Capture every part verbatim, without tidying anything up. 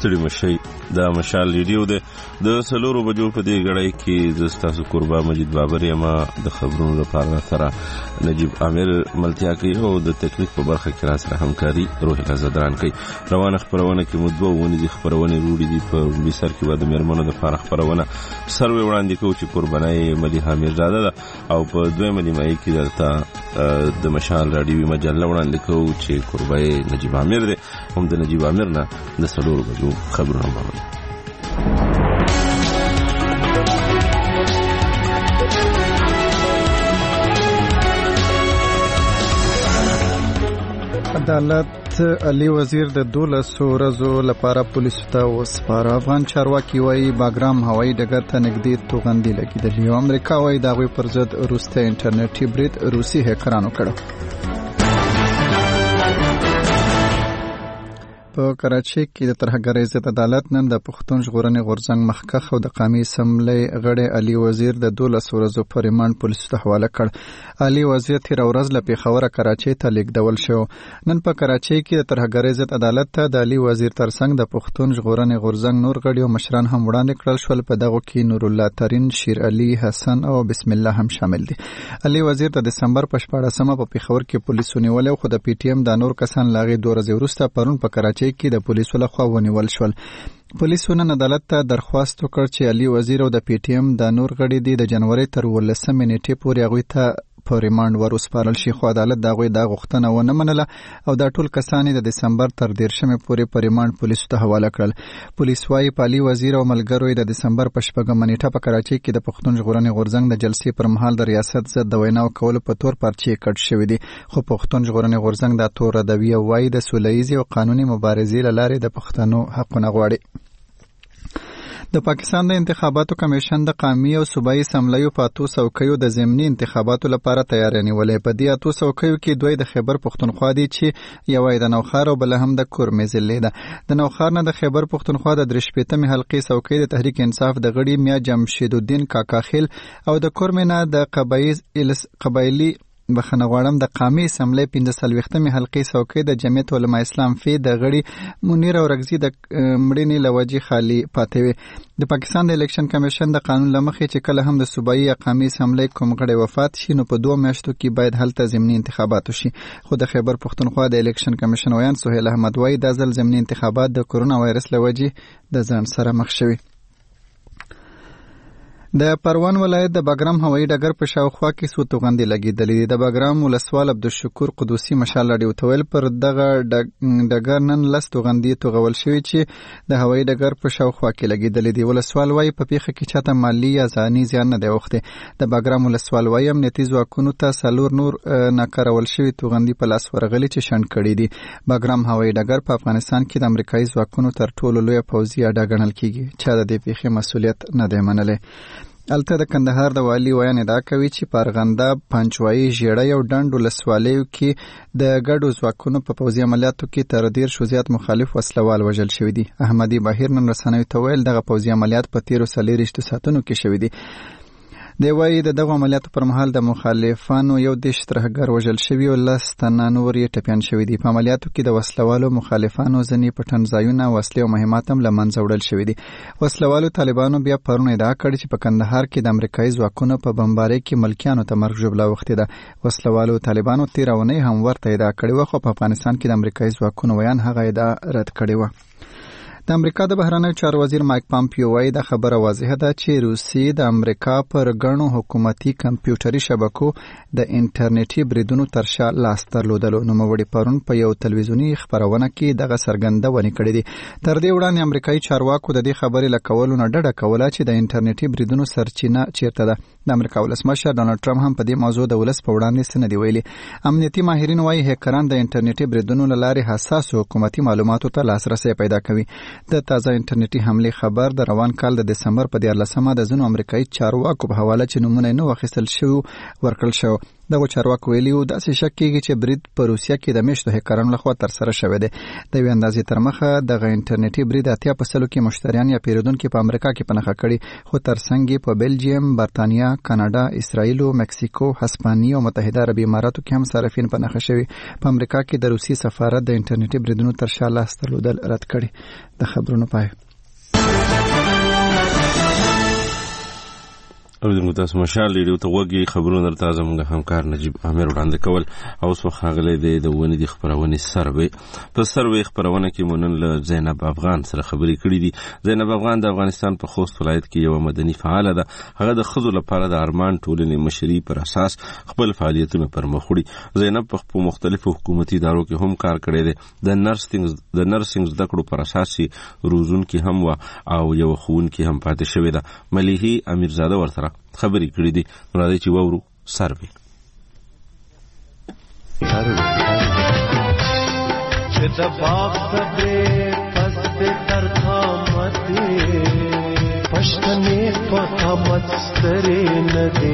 ستړي مشي. دا مشال ریډیو ده د سلورو بجو په دې غړای کې د تاسو قربا مجید بابر یما د خبرونو لپاره سره نجیب عامر ملتیا کوي او د تکنیک په برخه کې را سره همکاري روح الزدران کوي. روانه خبرونه کې مدبو ونی دي خبرونه روړي دي په لوی سر کې بعد مېرمنو د فارغ خبرونه سروي وړاندې کوي چې قربانای مليحه میرزاده ده او په دویمه نیمه کې درته د مشال رادیوي مجله وړاندې کوي چې قربای نجیب عامر ده. هم د نجیب عامر نه د سلورو بجو خبرونه باندې عدالت علي وزیر د دولسو ورځو لپاره پولیسو ته وسپاره. افغان چارواکي وایي باګرام هوایي ډګر ته نږدې توغندي لګېدلې او امریکا وایي د هغوی پر ضد وروستی انټرنیټي برید روسي هیکرانو کړی. په کراچۍ کې د ترهګرۍ ضد عدالت نن د پښتون ژغورنې غورځنګ مخکښ او د قومي اسمبلۍ غړی علي وزیر د دولسو ورځو په ریمانډ پولیسو ته حواله کړ. علي وزیر تېره ورځ له پېښوره کراچۍ ته لیږدول شو. نن په کراچۍ کې د ترهګرۍ ضد عدالت ته د علي وزیر ترڅنګ د پښتون ژغورنې غورځنګ نور غړي او مشران هم وړاندې کړل شول. په دغو کې نور الله ترین، شیر علي، حسن او بسم الله هم شامل دي. علي وزیر د دسمبر په شپاړسمه په پېښور کې پولیسو نیولی خو د پی ټي ایم د نور کسان له هغې دوه ورځې وروسته پرون په کراچۍ کې د پولیسو لخوا ونیول شول. پولیسو نن عدالت ته درخواست وکړ چې علي وزیر او د پی ټي ایم د نور غړي دي د جنوري تر ولسمې نیټې پورې هغوی ته په ریمانډ ور وسپارل شي، خو عدالت د هغوی دا غوښتنه ونه منله او دا ټول کسان د دسمبر تر دیرشمې پورې په ریمانډ پولیسو ته حواله کړل. پولیس وايي په علي وزیر او ملګرو د دسمبر په شپږمه نیټه په کراچۍ کې د پښتون ژغورنې غورځنګ د جلسې پر مهال د ریاست ضد د ویناو کولو په تور پرچې کټ شوي دي، خو پښتون ژغورنې غورځنګ دا تور ردوي او وايي د سوله ییزې او قانوني مبارزې له لارې د پښتنو حقونه غواړي. د پاکستان د انتخاباتو کمیشن د قومي او صوبایي اسمبلیو په اتو څوکیو د ضمني انتخاباتو لپاره تیاری نیولې. په دې اتو څوکیو کې دوی د خیبر پښتونخوا دي چې یوه د نوخار او بله هم د کورمې ضلع ده. د نوخار نه د خیبر پښتونخوا د درې شپېتمې حلقې څوکۍ د تحریک انصاف د غړي میا جمشید الدین کاکاخیل او د کورمې نه د قبایلي بخښنه غواړم د قومي اسمبلۍ پنځه څلوېښتمې حلقې څوکۍ د جمعیت علما اسلام فی د غړي منیر اورکزي د مړینې له وجې خالي پاتې وې. د پاکستان د الیکشن کمیشن د قانون له مخې چې کله هم د صوبایي یا قومي اسمبلۍ کوم غړی وفات شي نو په دوه میاشتو کې باید هلته ضمني انتخابات وشي، خو د خیبر پښتونخوا د الیکشن کمیشن ویان سهیل احمد وایي دا ځل ضمني انتخابات د کرونا وایرس له وجې د ځنډ سره مخ شوي. د پروان ولایت د باګرام هوایي ډګر په شاوخوا کې څو توغندې لګېدلې دي. د باګرام ولسوال عبدالشکور قدوسي مشال راډیو ته ویل پر دغه ډګر نن لس توغندې توغول شوي چې د هوایي ډګر په شاوخوا کې لګېدلې دي. ولسوال وایي په پیښه کې چاته مالي یا ځاني زیان نه دی اوښتی. د باګرام ولسوال وایي امنیتي ځواکونو ته څلور نور ناکارول شوي توغندې په لاس ورغلي چې شنډ کړي دي. باګرام هوایي ډګر په افغانستان کې د امریکایي ځواکونو تر ټولو لویه پوځي اډه ګڼل کېږي. چا د دې پیښې مسؤلیت نه دی منلی. الته د کندهار د والي ویان ادعا کوي چې په ارغنداب، پنجوایي، ژیړی او ډنډ ولسوالیو کې د ګډو ځواکونو په پوځي عملیاتو کې تر دېرشو زیات مخالف وسلوال وژل شوي دي. احمدي بهیر نن رسنیو ته ویل دغه پوځي عملیات په تېرو څلېرویشتو ساعتونو کې شوي دي. دی وایي د دغو عملیاتو پر مهال د مخالفانو یو دېرش ترهګر وژل شوي او لس تنه نور یې ټپیان شوي دي. په عملیاتو کې د وسلوالو مخالفانو ځینې پټنځایونه، وسلې او مهمات هم له منځه وړل شوي دي. وسلوالو طالبانو بیا پرون ادعا کړې چې په کندهار کې د امریکایي ځواکونو په بمبارۍ کې ملکیانو ته مرګ ژوبله اوښتې ده. وسلوالو طالبانو تېره اونۍ هم ورته ادعا کړې وه، خو په افغانستان کې د امریکایي ځواکونو ویان هغه ادعا رد کړې وه. د امریکا د بهرنیو چارو وزیر مایک پامپیو وایي دا خبره واضحه ده چې روسیې د امریکا پر ګڼو حکومتي کمپیوټري شبکو د انټرنیټي بریدونو تر شا لاس درلودلو. نوموړي پرون په یو تلویزیوني خپرونه کې دغه څرګندونې کړې دي. تر دې وړاندې امریکایي چارواکو د دې خبرې له کولو نه ډډه کوله چې د انټرنیټي بریدونو سرچینه چیرته ده. د امریکا ولسمشر ډانلډ ټرمپ هم په دې موضوع د ولس په وړاندې څه نه دي ویلي. امنیتي ماهرین وایي هیکران د انټرنیټي بریدونو له لارې حساسو حکومتي معلوماتو ته لاسرسی پیدا کوي. د تازه انټرنیټي حملې خبر د روان کال د دسمبر په دیارلسمه د ځینو امریکایي چارواکو په حواله چې نومونه یې نه واخیستل شوي ورکړل شو. دغه چارواکو ویلي وو داسې شک کېږي چې برید په روسیه کې د میشتو هکرانو لخوا ترسره شوی دی. د یوې اندازې تر مخه دغه انټرنیټي برید اتیا په سلو کې مشتریان یا پیرودونکي په امریکا کې پنهخه کړي، خو ترڅنګ یې په بلجیم، برتانیا، کاناډا، اسرائیل، مکسیکو، هسپانیا او متحده عربي اماراتو کې هم صارفین پنهخه شوي. په امریکا کې د روسي سفارت د انټرنیټي بریدونو تر شا لاس درلودل رد کړي. د خبرونو پای اوریدونکو تاسو مشال ریډیو ته وګورئ. خبرونه درته زموږ همکار نجیب عامر وړاندې کول. اوس وخت راغلی دی د ونې د خپرونې سروې. په سروې خپرونه کې مو نن له زینب افغان سره خبرې کړې دي. زینب افغان د افغانستان په خوست ولایت کې یو مدني فعاله ده. هغه د ښځو لپاره د ارمان ټولنې مشري پر اساس خپل فعالیتونه پر مخ وړي. زینب په مختلفو حکومتي ادارو کې هم کار کړی دی. د نرسنګ د نرسنګ زده کړو پر اساس روزونکي هم و او یو ښوونکي هم پاتې شوې ده. ملیحي امیرزاده ورسره خبرې کړې دي. راځي چې وورو سروې. چې د باغ صبرې پسته تر خامتې پښتنې په خامت سترې نه دي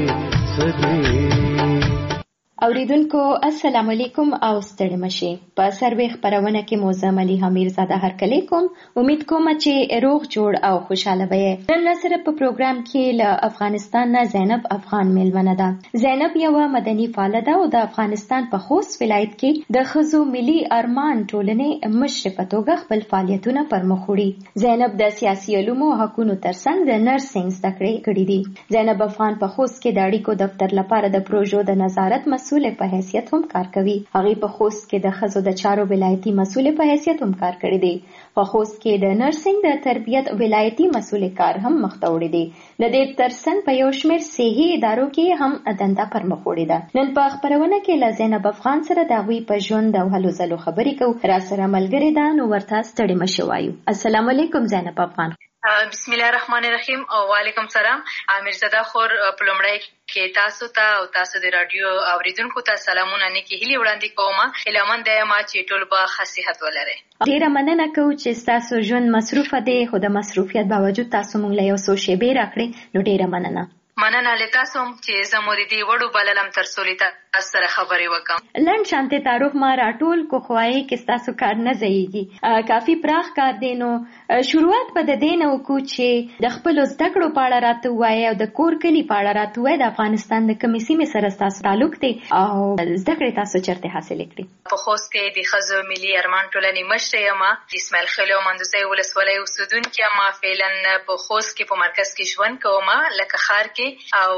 سدي. اوریدونکو السلام علیکم او ستړي مشي. په سروې خبرونه کې موزه ملیحه امیرزاده هرکلی کوم. امید کوم چې روغ جوړ او خوشاله وي. نن سره په پروګرام کې له افغانستان نه زینب افغان میلمنه ده. زینب یو مدني فعاله ده او د افغانستان په خوست ولایت کې د ښځو ملي ارمان ټولنې مشر په توګه خپل فعالیتونه پر مخ وړي. زینب د سیاسي علومو او حقوقو ترڅنګ د نرسنګ زده کړې کړې دي. زینب افغان په خوست کې د اړیکو دفتر لپاره د پروژو د نظارت مسؤل په حیثیت هم کار کوي. هغه په خوست کې د ښځو د چارو ولایتي مسؤل په حیثیت هم کار کړی دی. په خوست کې د نرسنګ د تربیت ولایتي مسؤل کار هم مخ ته وړی دی. د دې ترڅنګ په یو شمېر صحي ادارو کې هم دنده پر مخ وړی ده. نن په خبرونه کې له زینب افغان سره د هغوی په ژوند او هلو ځلو خبرې کوو. را سره ملګرې ده، نو ورته ستړي مه وایو. السلام علیکم زینب افغان. بسم الله الرحمن الرحیم او وعلیکم سلام. امیرزاده خور په لومړی کې تاسو ته او تاسو د رادیو اوریدونکو ته سلامونه نیکی هیلې وړاندې کوم. هیلهمن ده یم چې ټول به ښه صحت ولرئ. ډېره مننه کوو چې تاسو ژوند مصروفه دی، خو د مصروفیت باوجود تاسو موږ له یو څو شیبې راکړې، نو ډېره مننه. مننه له تاسو چې زه مو د دې وړو بللم تر څو له تاسو سره خبرې وکړم. لنډ شانتې تعارف ما راټول کو خوای کې تاسو کار نه ځایږي. کافي پراخ کار دی، نو شروعات په د دې نه وکړو چې د خپل زده کړو په اړه راته وایي او د کور کلي په اړه راته وایي. د افغانستان د کومې سیمې سره تاسو تعلق دی او زده کړې تاسو چیرته حاصلې کړې؟ په خوست کې د ښځو ملي ارمان ټولنې مشر یم. د اسماعیل خیل او مندوزۍ ولسوالۍ اوسېدونکې یم. فعلا په خوست کې په مرکز کې ژوند کوم، لکه ښار کې، او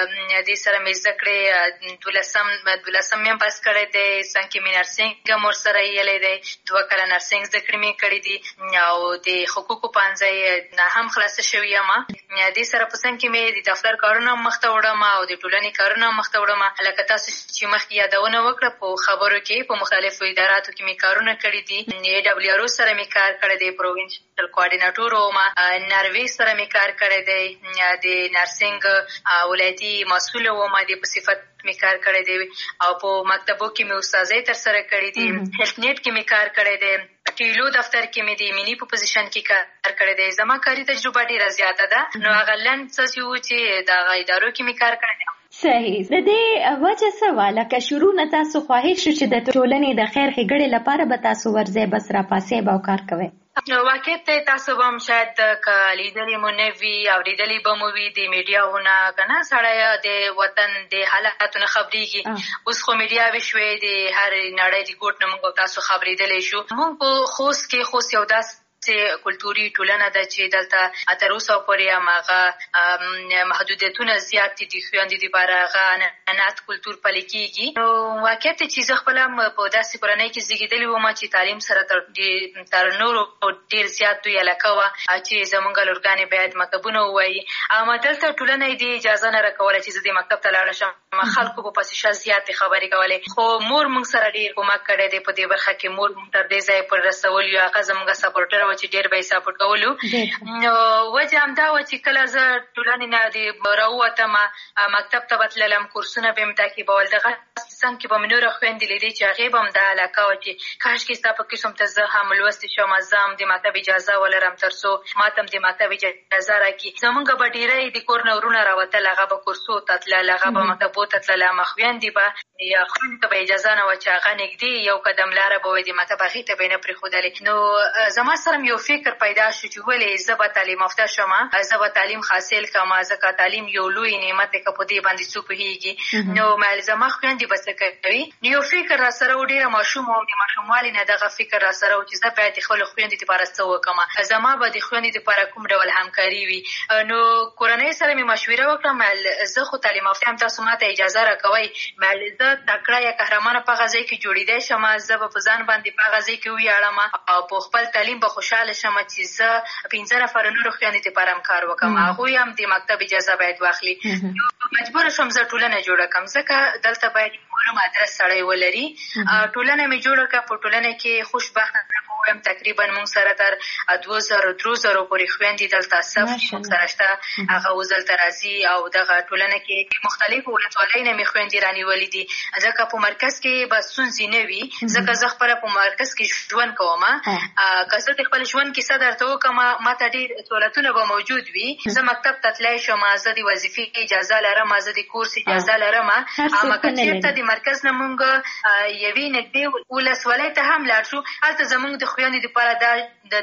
دې سره مې زده کړې دولسم دولسم مې پاس کړی دی. څنګ کې مې نرسنګ هم ورسره ایلی دی. دوه کاله نرسنګ زده کړې مې کړې دي او د حقوقو پوهنځی نه هم خلاصه شوې یم. دې سره په څنګ کې مې د دفتر کارونه هم مخته وړم او د ټولنې کارونه هم مخته وړم. لکه تاسو چې مخکې یادونه وکړه په خبرو کې په مختلفو اداراتو کې مې کارونه کړي دي. ای ډبلیو آر او سره مې کار کړی دی، پروینشل کوارډینیټور وم. ناروې سره مې کار کړی دی، د نرسنګ ولایتي مسؤل وم، د په صفت مې کار کړی دی. او په مکتبو کې مې استاذۍ ترسره کړې دي. هیلث نیټ کې مې کار کړی دی. ټیلو دفتر کې مې د مینی په پوزیشن کې کار کړی دی. زما کاري تجربه ډېره زیاته ده، نو هغه لنډ څه و چې د هغه ادارو کې مې کار کړی دی. صحیح. د دې وجه څه وه؟ لکه شروع نه تاسو خواهش شو چې د ټولنې د خیر ښېګړې لپاره به تاسو ورځئ، بس راپاسئ به او کار کوئ؟ واقعیت دی تاسو به هم شاید که لیدلې مو نه وي او لیدلې به مو وي د میډیاونه، که نه سړی د وطن د حالاتو نه خبرېږي. اوس خو میډیاوې شوې، د هر نړۍ د ګوټ نه موږ تاسو خبرېدلی شو. موږ په خوست کې خوست یو داسې کلتوري ټولنه ده چې دلته تر اوسه پورې هماغه محدودیتونه زیات دي. د خویندو دپاره هغه عنعنات کلتور پلی کېږي. نو واقعیت دی چې زه خپله هم په داسې کورنۍ کې زېږېدلې وم چې تعلیم سره تر نورو ډېر زیات دوی علاقه وه چې زمونږ لورګانې باید مکتبونه ووایي. اما دلته ټولنه یې دې اجازه نه راکوله چې زه دې مکتب ته لاړه شم. خلکو په پسې ښه زیاتې خبرې کولې، خو مور موږ سره ډېر کومک کړی دی په دې برخه کې. مور موږ تر دې ځایه پورې رسولي، هغه زموږ سپورټر چې ډېر به یې سپورټ کولو. نو وجه همدا وه چې کله زه ټولنې نه د راووتم، مکتب ته به تللم، کورسونه به مې تعقیبول. دغه څنګه کې به مې نوره خویندې لیدې چې هغې به هم دا علاقه وه چې کاشکې ستا په قسم ته زه هم لوستې شم، زه هم د مکتب اجازه ولرم تر څو ما ته هم د مکتب اجازه راکړي. زمونږ به ډېری د کور نه ورونه راوتل، هغه به کورسو ته تلل، هغه به مکتبو ته تلل، همه خویندې به یا خویندو ته به اجازه نه وه چې هغه نږدې یو قدم لاره به وي د مکتب، هغې ته به یې نه پرېښودلې. نو زما سره یو فکر پیدا شو چې ولې زه به تعلیم یافته شم، زه به تعلیم حاصل کړم، ځکه تعلیم یو لوی نعمت دی، که په دې باندې څوک پوهېږي. نو زما خویندې به څه کوي، یو فکر را سره و، ډېره ماشوم وم، د ماشوموالي نه دغه فکر را سره و چې زه باید د خپلو خویندو دپاره څه وکړم، زما به د خویندو دپاره کوم ډول همکاري وي. نو کورنۍ سره مې مشوره وکړه، زه خو تعلیم یافته یم، تاسو ما ته اجازه راکوئ زه تکړه یا قهرمانه په هغه ځای کې جوړېدی شم، زه به په ځان باندې په هغه ځای کې وویاړم او په خپل تعلیم به خوشحاله شم چې زه پنځه نفره نورو خویندو دپاره هم کار وکړم، هغوی هم د مکتب اجازه باید واخلي. مجبوره شوم زه ټولنه جوړه کړم، ځکه دلته باید معلوم ادرس سړی ولري. ټولنه مې جوړه کړه، په ټولنه کې خوشبخته ویم تقریبا موږ سره تر دوه زره درې زره پورې خویندې دلته صف موږ سره شته، هغه اوس دلته راځي او دغه ټولنه کې مختلفو ولسوالیو نه مې خویندې رانیولې دي، ځکه په مرکز کې به ستونزې نه وي، ځکه زه خپله په مرکز کې ژوند کوم. که زه د خپل ژوند کیسه درته وکړم، ما ته ډېر سهولتونه به موجود وي، زه مکتب ته تللی شم، زه د وظیفې اجازه لرم، زه د کورس اجازه لرم، اما که چېرته د مرکز نه موږ یوې نږدې ولسوالۍ ته هم لاړ شو، هلته زموږ د خویندو دپاره دا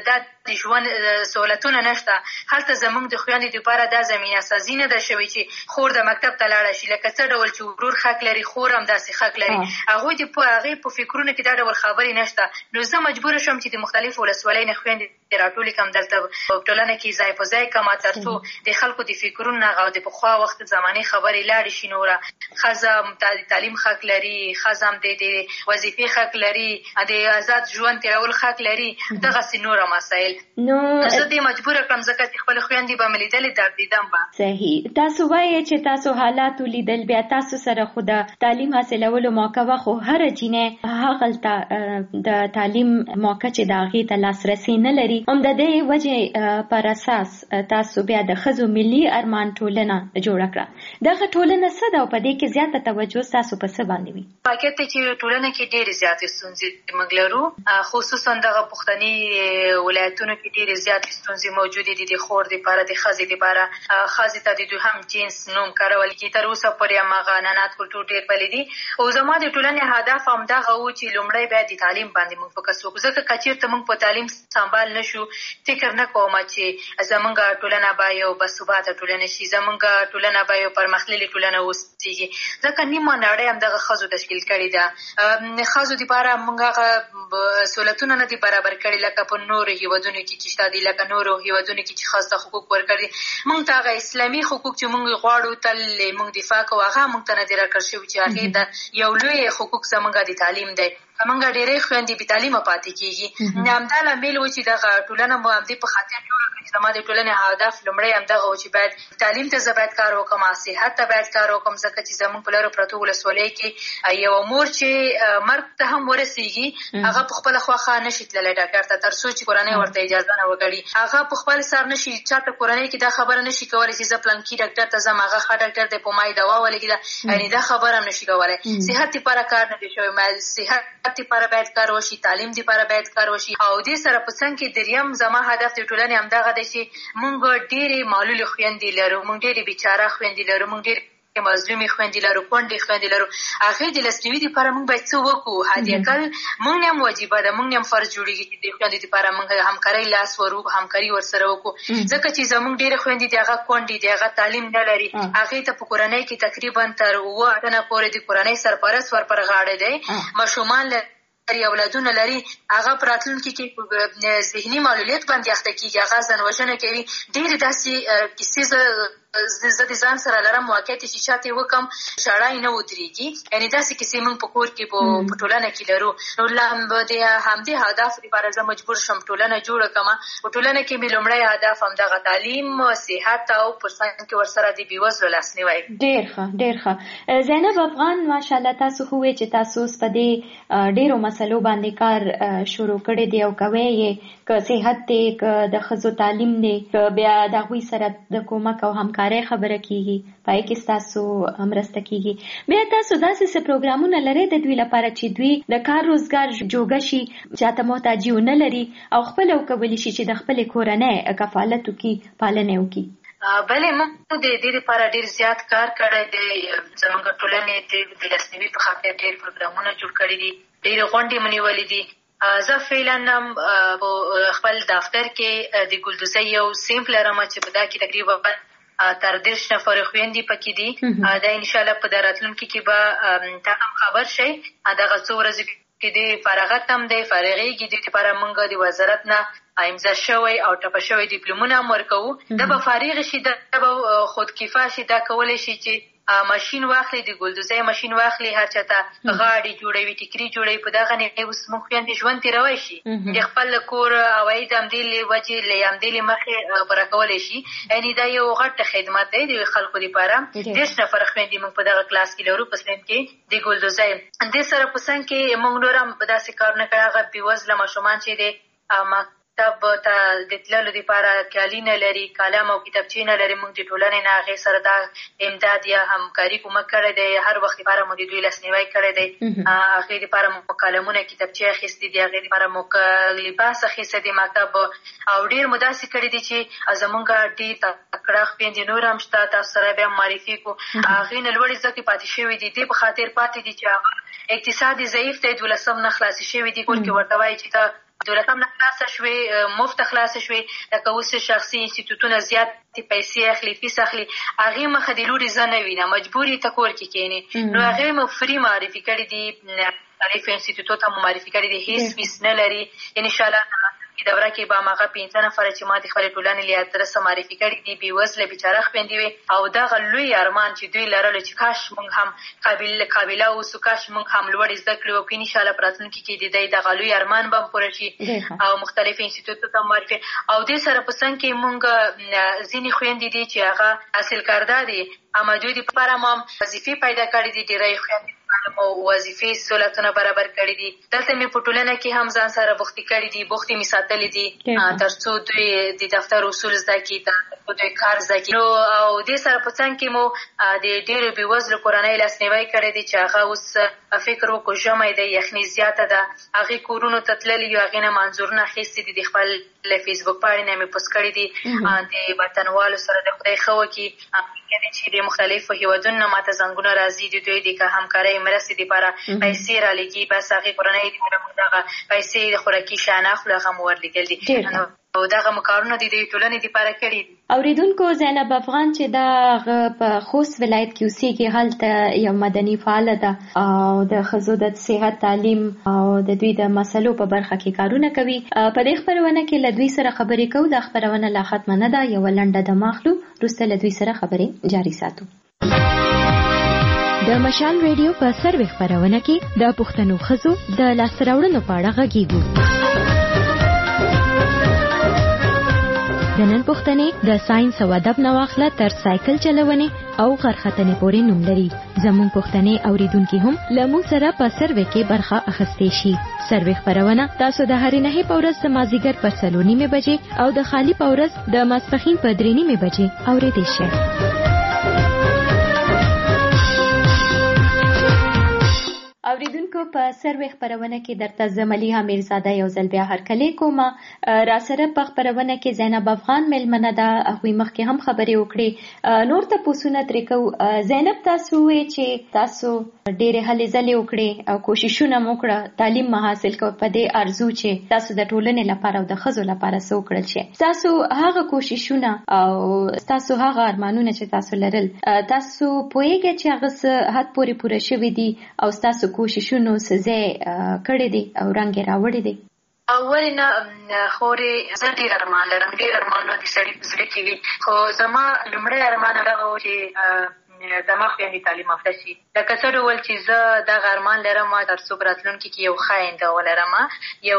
د ژوند سهولتونه نشته، هلته زموږ د خویندو دپاره دا زمینه سازي نه ده شوې چې خور د مکتب ته لاړه شي، لکه څه ډول چې ورور حق لري خور هم داسې حق لري، هغوی د هغې په فکرونو کې دا ډول خبرې نشته. نو زه مجبوره شوم چې د مختلفو ولسوالیو نه خویندې راټولې کړم، دلته په ټولنه کې ځای په ځای کړم، تر څو د خلکو د فکرونو نه او د پخوا وخت زمانې خبرې لاړې شي. نوره ښځه د تعلیم حق لري، ښځه هم د وظیفې حق لري، د آزاد ژوند تېرول حق لري، دغسې نوره مسایل. نو زه دې مجبوره کړم ځکه چې خپلې خویندې به مې لیدلې دردېدم به. صحیح. تاسو وایئ چې تاسو حالات ولیدل، بیا تاسو سره خو د تعلیم حاصلولو موقع وه، خو هره جینۍ هغلته د تعلیم موقع چې د هغې ته لاسرسی نه لري، هم د دې وجې پر اساس تاسو بیا د ښځو ملي ارمان ټولنه جوړه کړه. دغه ټولنه څه ده او په دې کې زیاته توجه ستاسو په څه باندې وي؟ واقعیت دی چې ټولنه کې ډېرې زیاتې ستونزې موږ لرو، خصوصا دغه پښتني ولایتونو کې ډېرې زیاتې ستونزې موجودې دي د خور دپاره، د ښځې دپاره. ښځې ته د دوهم جنس نوم کارول کېږي، تر اوسه پورې هماغه عنعنات کلتور ډېر پلي دي. خو زما د ټولنې هدف همدغه و چې لومړی باید د تعلیم باندې موږ فوکس وکړو، ځکه که چېرته موږ په تعلیم سمبال نه شو، فکر نه کوم چې زمونږ ټولنه به یو باثباته ټولنه شي، زمونږ ټولنه به یو پرمختللې ټولنه اوسېږي، ځکه نیمه نړۍ همدغه ښځو تشکیل کړې ده. ښځو دپاره موږ هغه سهولتونه نه دي برابر کړي لکه په نورو هېوادونو کې چې شته دي، لکه نورو هېوادونو کې چې ښځو ته حقوق ورکړي. موږ ته هغه اسلامي حقوق چې موږ غواړو تل موږ دفاع کوو، هغه موږ ته نه دي راکړل شوي چې هغې د یو لوی حقوق زموږ د تعلیم دی. موږ ډېرې خویندې بې تعلیمه پاتې کېږي. همدا لامل و چې دغه ټولنه مو همدې په خاطر جوړه کړه چې زما د ټولنې هدف لومړی همدغه و چې باید تعلیم ته زه باید کار وکړم، صحت ته باید کار وکړم، ځکه چې زموږ په لرو پرتو ولسوالیو کې یوه مور چې مرګ ته هم ورسېږي، هغه په خپله خوښه نه شي تللی ډاکټر ته تر څو چې کورنۍ ورته اجازه نه وکړي. هغه په خپل سر نه شي چاته کورنۍ کې دا خبره نه شي کولی چې زه پلانکي ډاکټر ته ځم، هغه ښه ډاکټر دی، په ما یې دوا ولګېده، یعنې دا خبره هم نه شي کولی. صحت دپاره کار نه دی شوی، صحت دپاره باید کار وشي، تعلیم دپاره باید کار وشي. او دې سره په څنګ کې دریم زما هدف د ټولنې همدغه دی چې موږ ډېرې معلولې خویندې لرو، موږ ډېرې بېچاره خویندې لرو، موږ ډېرې مظلومې خویندې لرو، کونډې خویندې لرو. هغې د لاسنیوي دپاره موږ باید څه وکړو؟ حداقل موږ نه هم وجیبه ده، موږ نه هم فرض جوړېږي چې د خویندې دپاره موږ همکارۍ لاس ورو همکاري ورسره وکړو، ځکه چې زموږ ډېرې خویندې د هغه کونډې د هغه تعلیم نه لري. هغې ته په کورنۍ کې تقریبا تر اووه اته نه پورې د کورنۍ سرپرست ور پر غاړه دی، ماشومان لري، اولادونه لري، هغه په راتلونکي کې ذهني معلولیت باندې اخته کېږي، هغه ځان وژنه کوي. ډېرې داسې کیسې زه د ځان سره لرم، واقعیت چې چاته یې وکړم ژړا یې نه ودرېږي. یعنې داسې کیسې موږ په کور کې په ټولنه کې لرو. نو د همدې هدف لپاره زه مجبور شم ټولنه جوړه کړم. په ټولنه کې مې لومړی هدف همدغه تعلیم، صحت او په څنګ کې ورسره د بېوزلو لاسنیوی. ډېر ښه ډېر ښه. زینب افغان، ماشاءالله تاسو خو وایئ چې تاسو اوس په دې ډېرو مسلو باندې کار شروع کړی دی او کوئ یې، که صحت دی، که د ښځو تعلیم دی، که بیا د هغوی سره د کومک او همکارۍ همکارۍ خبره کیږي، پای کې تاسو مرسته کیږي. بیا تاسو داسې څه پروګرامونه لرئ د دوی لپاره چې دوی د کار روزګار جوګه شي، چاته محتاجي ونه لري او خپل وکولی شي چې د خپل کورنۍ کفالت وکړي، پالنه وکړي؟ بلې موږ د دې لپاره ډېر زیات کار کړی دی. زموږ ټولنې د لاسنیوي په خاطر ډېر پروګرامونه جوړ کړي دي، ډېرې غونډې مو نیولې دي. زه فعلا په خپل دفتر کې د ګلدوزۍ یو صنف لرم چې په دا کې تقریبا تر دېرش نفرې خویندې پکې دي. دا انشاءالله په راتلونکي کې به تا هم خبر شئ. دغه څو ورځې کې د فراغت هم دی، فارغېږي. دې لپاره موږ د وزارت نه امضا شوی او ټاپه شوی ډیپلومونه هم ورکوو. دا به فارغ شي، دا به خودکفا شي، دا کولی شي چې ماشین واخلي، د ګلدوزۍ ماشین واخلي، هر چاته غاړې جوړوي، ټیکري جوړوي. په دغه نیټه اوس موږ خویندې ژوند تېروی شي، د خپل کور عواید د همدې له وجې له همدې له مخې پوره کولی شي. یعنې دا یو غټ خدمت دی د خلکو لپاره. دېرش نفره خویندې موږ په دغه کلاس کې لرو په صنف کې د ګلدوزۍ. دې سره په څنګ کې موږ نور هم داسې کارونه کړي. هغه بېوزله ماشومان چې دی کتاب ته د تللو دپاره کالي نه لري، قلم او کتابچې نه لري، موږ د ټولنې نه هغې سره دا امداد یا همکاري کومک کړی دی. هر وخت دپاره مو د دوی لاسنیوی کړی دی. هغې دپاره مو قلمونه، کتابچې اخیستې دي، هغې دپاره مو لباس اخیستی دی مکتب. او ډېر مو داسې کړي دي چې زموږ ډېر تکړه خویندې نور هم شته، تاسو سره بیا معرفي کړو. هغې نه لوړې زده کړې پاتې شوي دي. دې په خاطر پاتې دي چې هغه اقتصاد ضعیف دی، دولسم نه خلاصې شوي دي. کور کې ورته وایي چې ته دولسم نه خلاصه شوې، مفته خلاصه شوې، لکه اوس شخصي انسټیټوټونه زیاتې پیسې اخلي، فیس اخلي. هغې مخه د لورې زه نه وینم، مجبور یې ته کور کې کښېنې. نو هغې مو فري معرفي کړي دي، مختلف انسټیټوټ ته مو معرفي کړي دي، هېڅ فیس نه لري. انشاءالله دوره کې به هماغه پنځه نفره چې ما د خپلې ټولنې له ادرسه معرفي کړي دي بېوزله بېچاره خویندې وي. او دغه لوی ارمان چې دوی لرلو چې کاش موږ هم قابل قابله اوسو، کاش موږ هم لوړې زده کړې وکړو. انشاءالله په راتلونکي کې د دوی دغه لوی ارمان به هم پوره شي او مختلف انسټیټوټو ته معرفي. او دې سره په څنګ کې موږ ځینې خویندې دي چې هغه حاصل کرده دي، اما دوی دپاره مو هم وظیفې پیدا کړي دي. ډېری خویندې مو وظیفې سهولتونه برابر کړي دي. دلته مې په ټولنه کې هم ځان سره بوختې کړي دي، بوختې مې ساتلې دي تر څو دوی د دفتر اصول زده کړي، تر څو دوی کار زده کړي. نو او دې سره په څنګ کې مو د ډېرو بېوزلو کورنۍ لاسنیوی کړی دی چې هغه اوس فکر وکړو ژمی دی، یخني زیاته ده، هغې کورونو ته تللي یو، هغې نه منظورونه اخیستي دي، د خپل له فیسبوک پاڼې نه مې پوسټ کړي دي. د وطنوالو سره د خدای ښه وکړي چې د مختلفو هېوادونو نه ماته زنګونه راځي، د دوی د همکارۍ مرستې دپاره پیسې رالېږي. بس هغې کورنۍ دپاره موږ دغه پیسې د خوراکي شیان اخلو، هغه مو ورلېږل دي. او دغه مو کارونه د دې ټولنې دپاره کړي دي. اوریدونکو، زینب افغان چې د په خوست ولایت کې اوسېږي، هلته یو مدني فعاله ده او د ښځو د صحت، تعلیم او د دوی د مسلو په برخه کې کارونه کوي. په دې خپرونه کې له دوی سره خبرې کوو. دا خپرونه لا ختمه نه ده، یوه لنډه دمه اخلو، وروسته له دوی سره خبرې جاري ساتو. د مشال ریډیو په سروې خپرونه کې د پښتنو ښځو د لاسته راوړنو په اړه غږیږو. د نن پوښتنې د ساينس او ادب نه واخله تر سایکل چلونې او غرختنې پورې نوم لري. زموږ پوښتنې اوریدونکي هم له موږ سره په سروې کې برخه اخیستی شي. سروې خپرونه تاسو د هرې نهې په ورځ د مازدیګر په څلور نیمې بجې او د خالي په ورځ د ماسپښین په درې نیمې بجې اورېدی شئ. اوریدونکو، په سروې خپرونه کې درته زه ملیحه میرزاده یو ځل بیا هرکلی کوم. را سره په خپرونه کې زینب افغان میلمنه ده. هغوی مخکې هم خبرې وکړې، نور تپوسونه ترې کوو. زینب، تاسو ووایئ چې تاسو ډېرې هلې ځلې وکړې او کوششونه مو وکړه، تعلیم مو حاصل کړه په دې ارزو چې تاسو د ټولنې لپاره او د ښځو لپاره څه وکړل شي. تاسو هغه کوششونه او تاسو هغه ارمانونه چې تاسو لرل، تاسو پوهېږئ چې هغه څه حد پورې پوره شوي دي او تاسو کوششونو څه ځای کړی دی او رنګ یې راوړی دی؟ ولې نه خورې، زه ډېر ارمان لرم، ډېر ارمانونه د سړي په زړه کې وي. خو زما لومړی ارمان هغه و چې زما خویندې تعلیم یافته شي. لکه څه ډول چې زه دغه ارمان لرم تر څو په راتلونکي کې یو ښه آینده ولرم، یو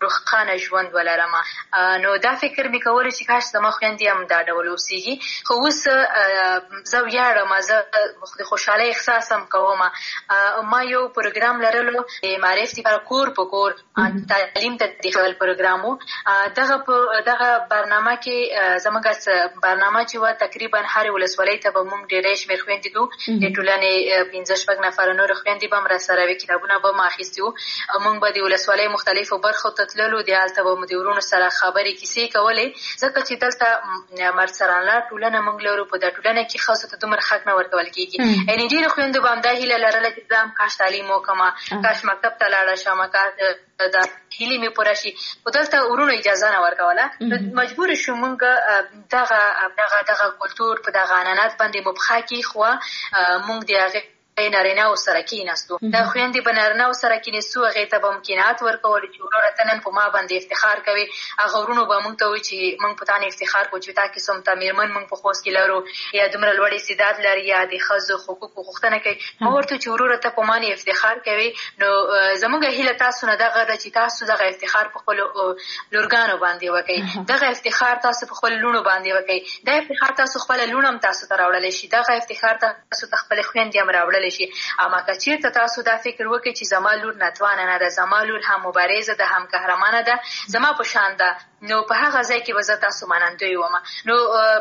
روښانه ژوند ولرم. نو دا فکر مې کولو چې کاش زما خویندې هم دا ډول اوسېږي. خو اوس زه ویاړم، زه د خوشحالۍ احساس هم کوم. ما یو پروګرام لرلو د معرف لپاره کور په کور تعلیم ته د خپل پروګرام وو. دغه په دغه برنامه کې زموږ برنامه چې و تقریبا هر ولسوالۍ ته به موږ ډېرې شمېر خویندې دو د ټولنې پنځه شپږ نفره نور خویندې به هم راسره وي، کتابونه به هم اخیستي وو. موږ به د ولسوالۍ مختلفو برخو ته تللو، د هلته به مو د ورونو سره خبرې کیسې کولې، ځکه چې دلته مرسرانله ټولنه موږ لرو. په دا ټولنه کې ښځو ته دومره حق نه ورکول کېږي. یعنې ډېرو خویندو به همدا هیله لرله چې زه هم کاش تعلیم وکړم، کاش مکتب ته لاړه شم، کاش دا هیلې مې پوره شي. خو دلته ورونو اجازه نه ورکوله. مجبور شو موږ دغه دغه دغه کلتور په دغه عنعنات باندې مبخا کېښوه. موږ د هغې نارینه‌و سره کېناستو. دا خویندې به نارینه‌و سره کېناستو، هغې ته به هم قناعت ورکولو چې وروره ته نن په ما باندې افتخار کوې. هغه ورونو به موږ ته وایي چې موږ په تا نه افتخار کوو چې تا قسم ته مېرمن موږ په خوست کې لرو، یا دومره لوړ استعداد لري، یا د ښځو حقوقو غوښتنه کوي. ما ورته چې وروره ته په ما نه افتخار کوې. نو زموږ هیله تاسو نه دغه ده چې تاسو دغه افتخار په خپلو لورګانو باندې وکړئ، دغه افتخار تاسو په خپلو لوڼو باندې وکړئ. دا افتخار تاسو خپله لوڼه هم تاسو ته راوړلی شي، دغه افتخار تاسو ته خپلې خویندې هم راوړلی شي. اما که چېرته تاسو دا فکر وکړئ چې زما لور ناتوانه نه ده، زما لور هم مبارزه ده، هم قهرمانه ده، زما په شان ده، نو په هغه ځای کې به زه تاسو منندوی وم. نو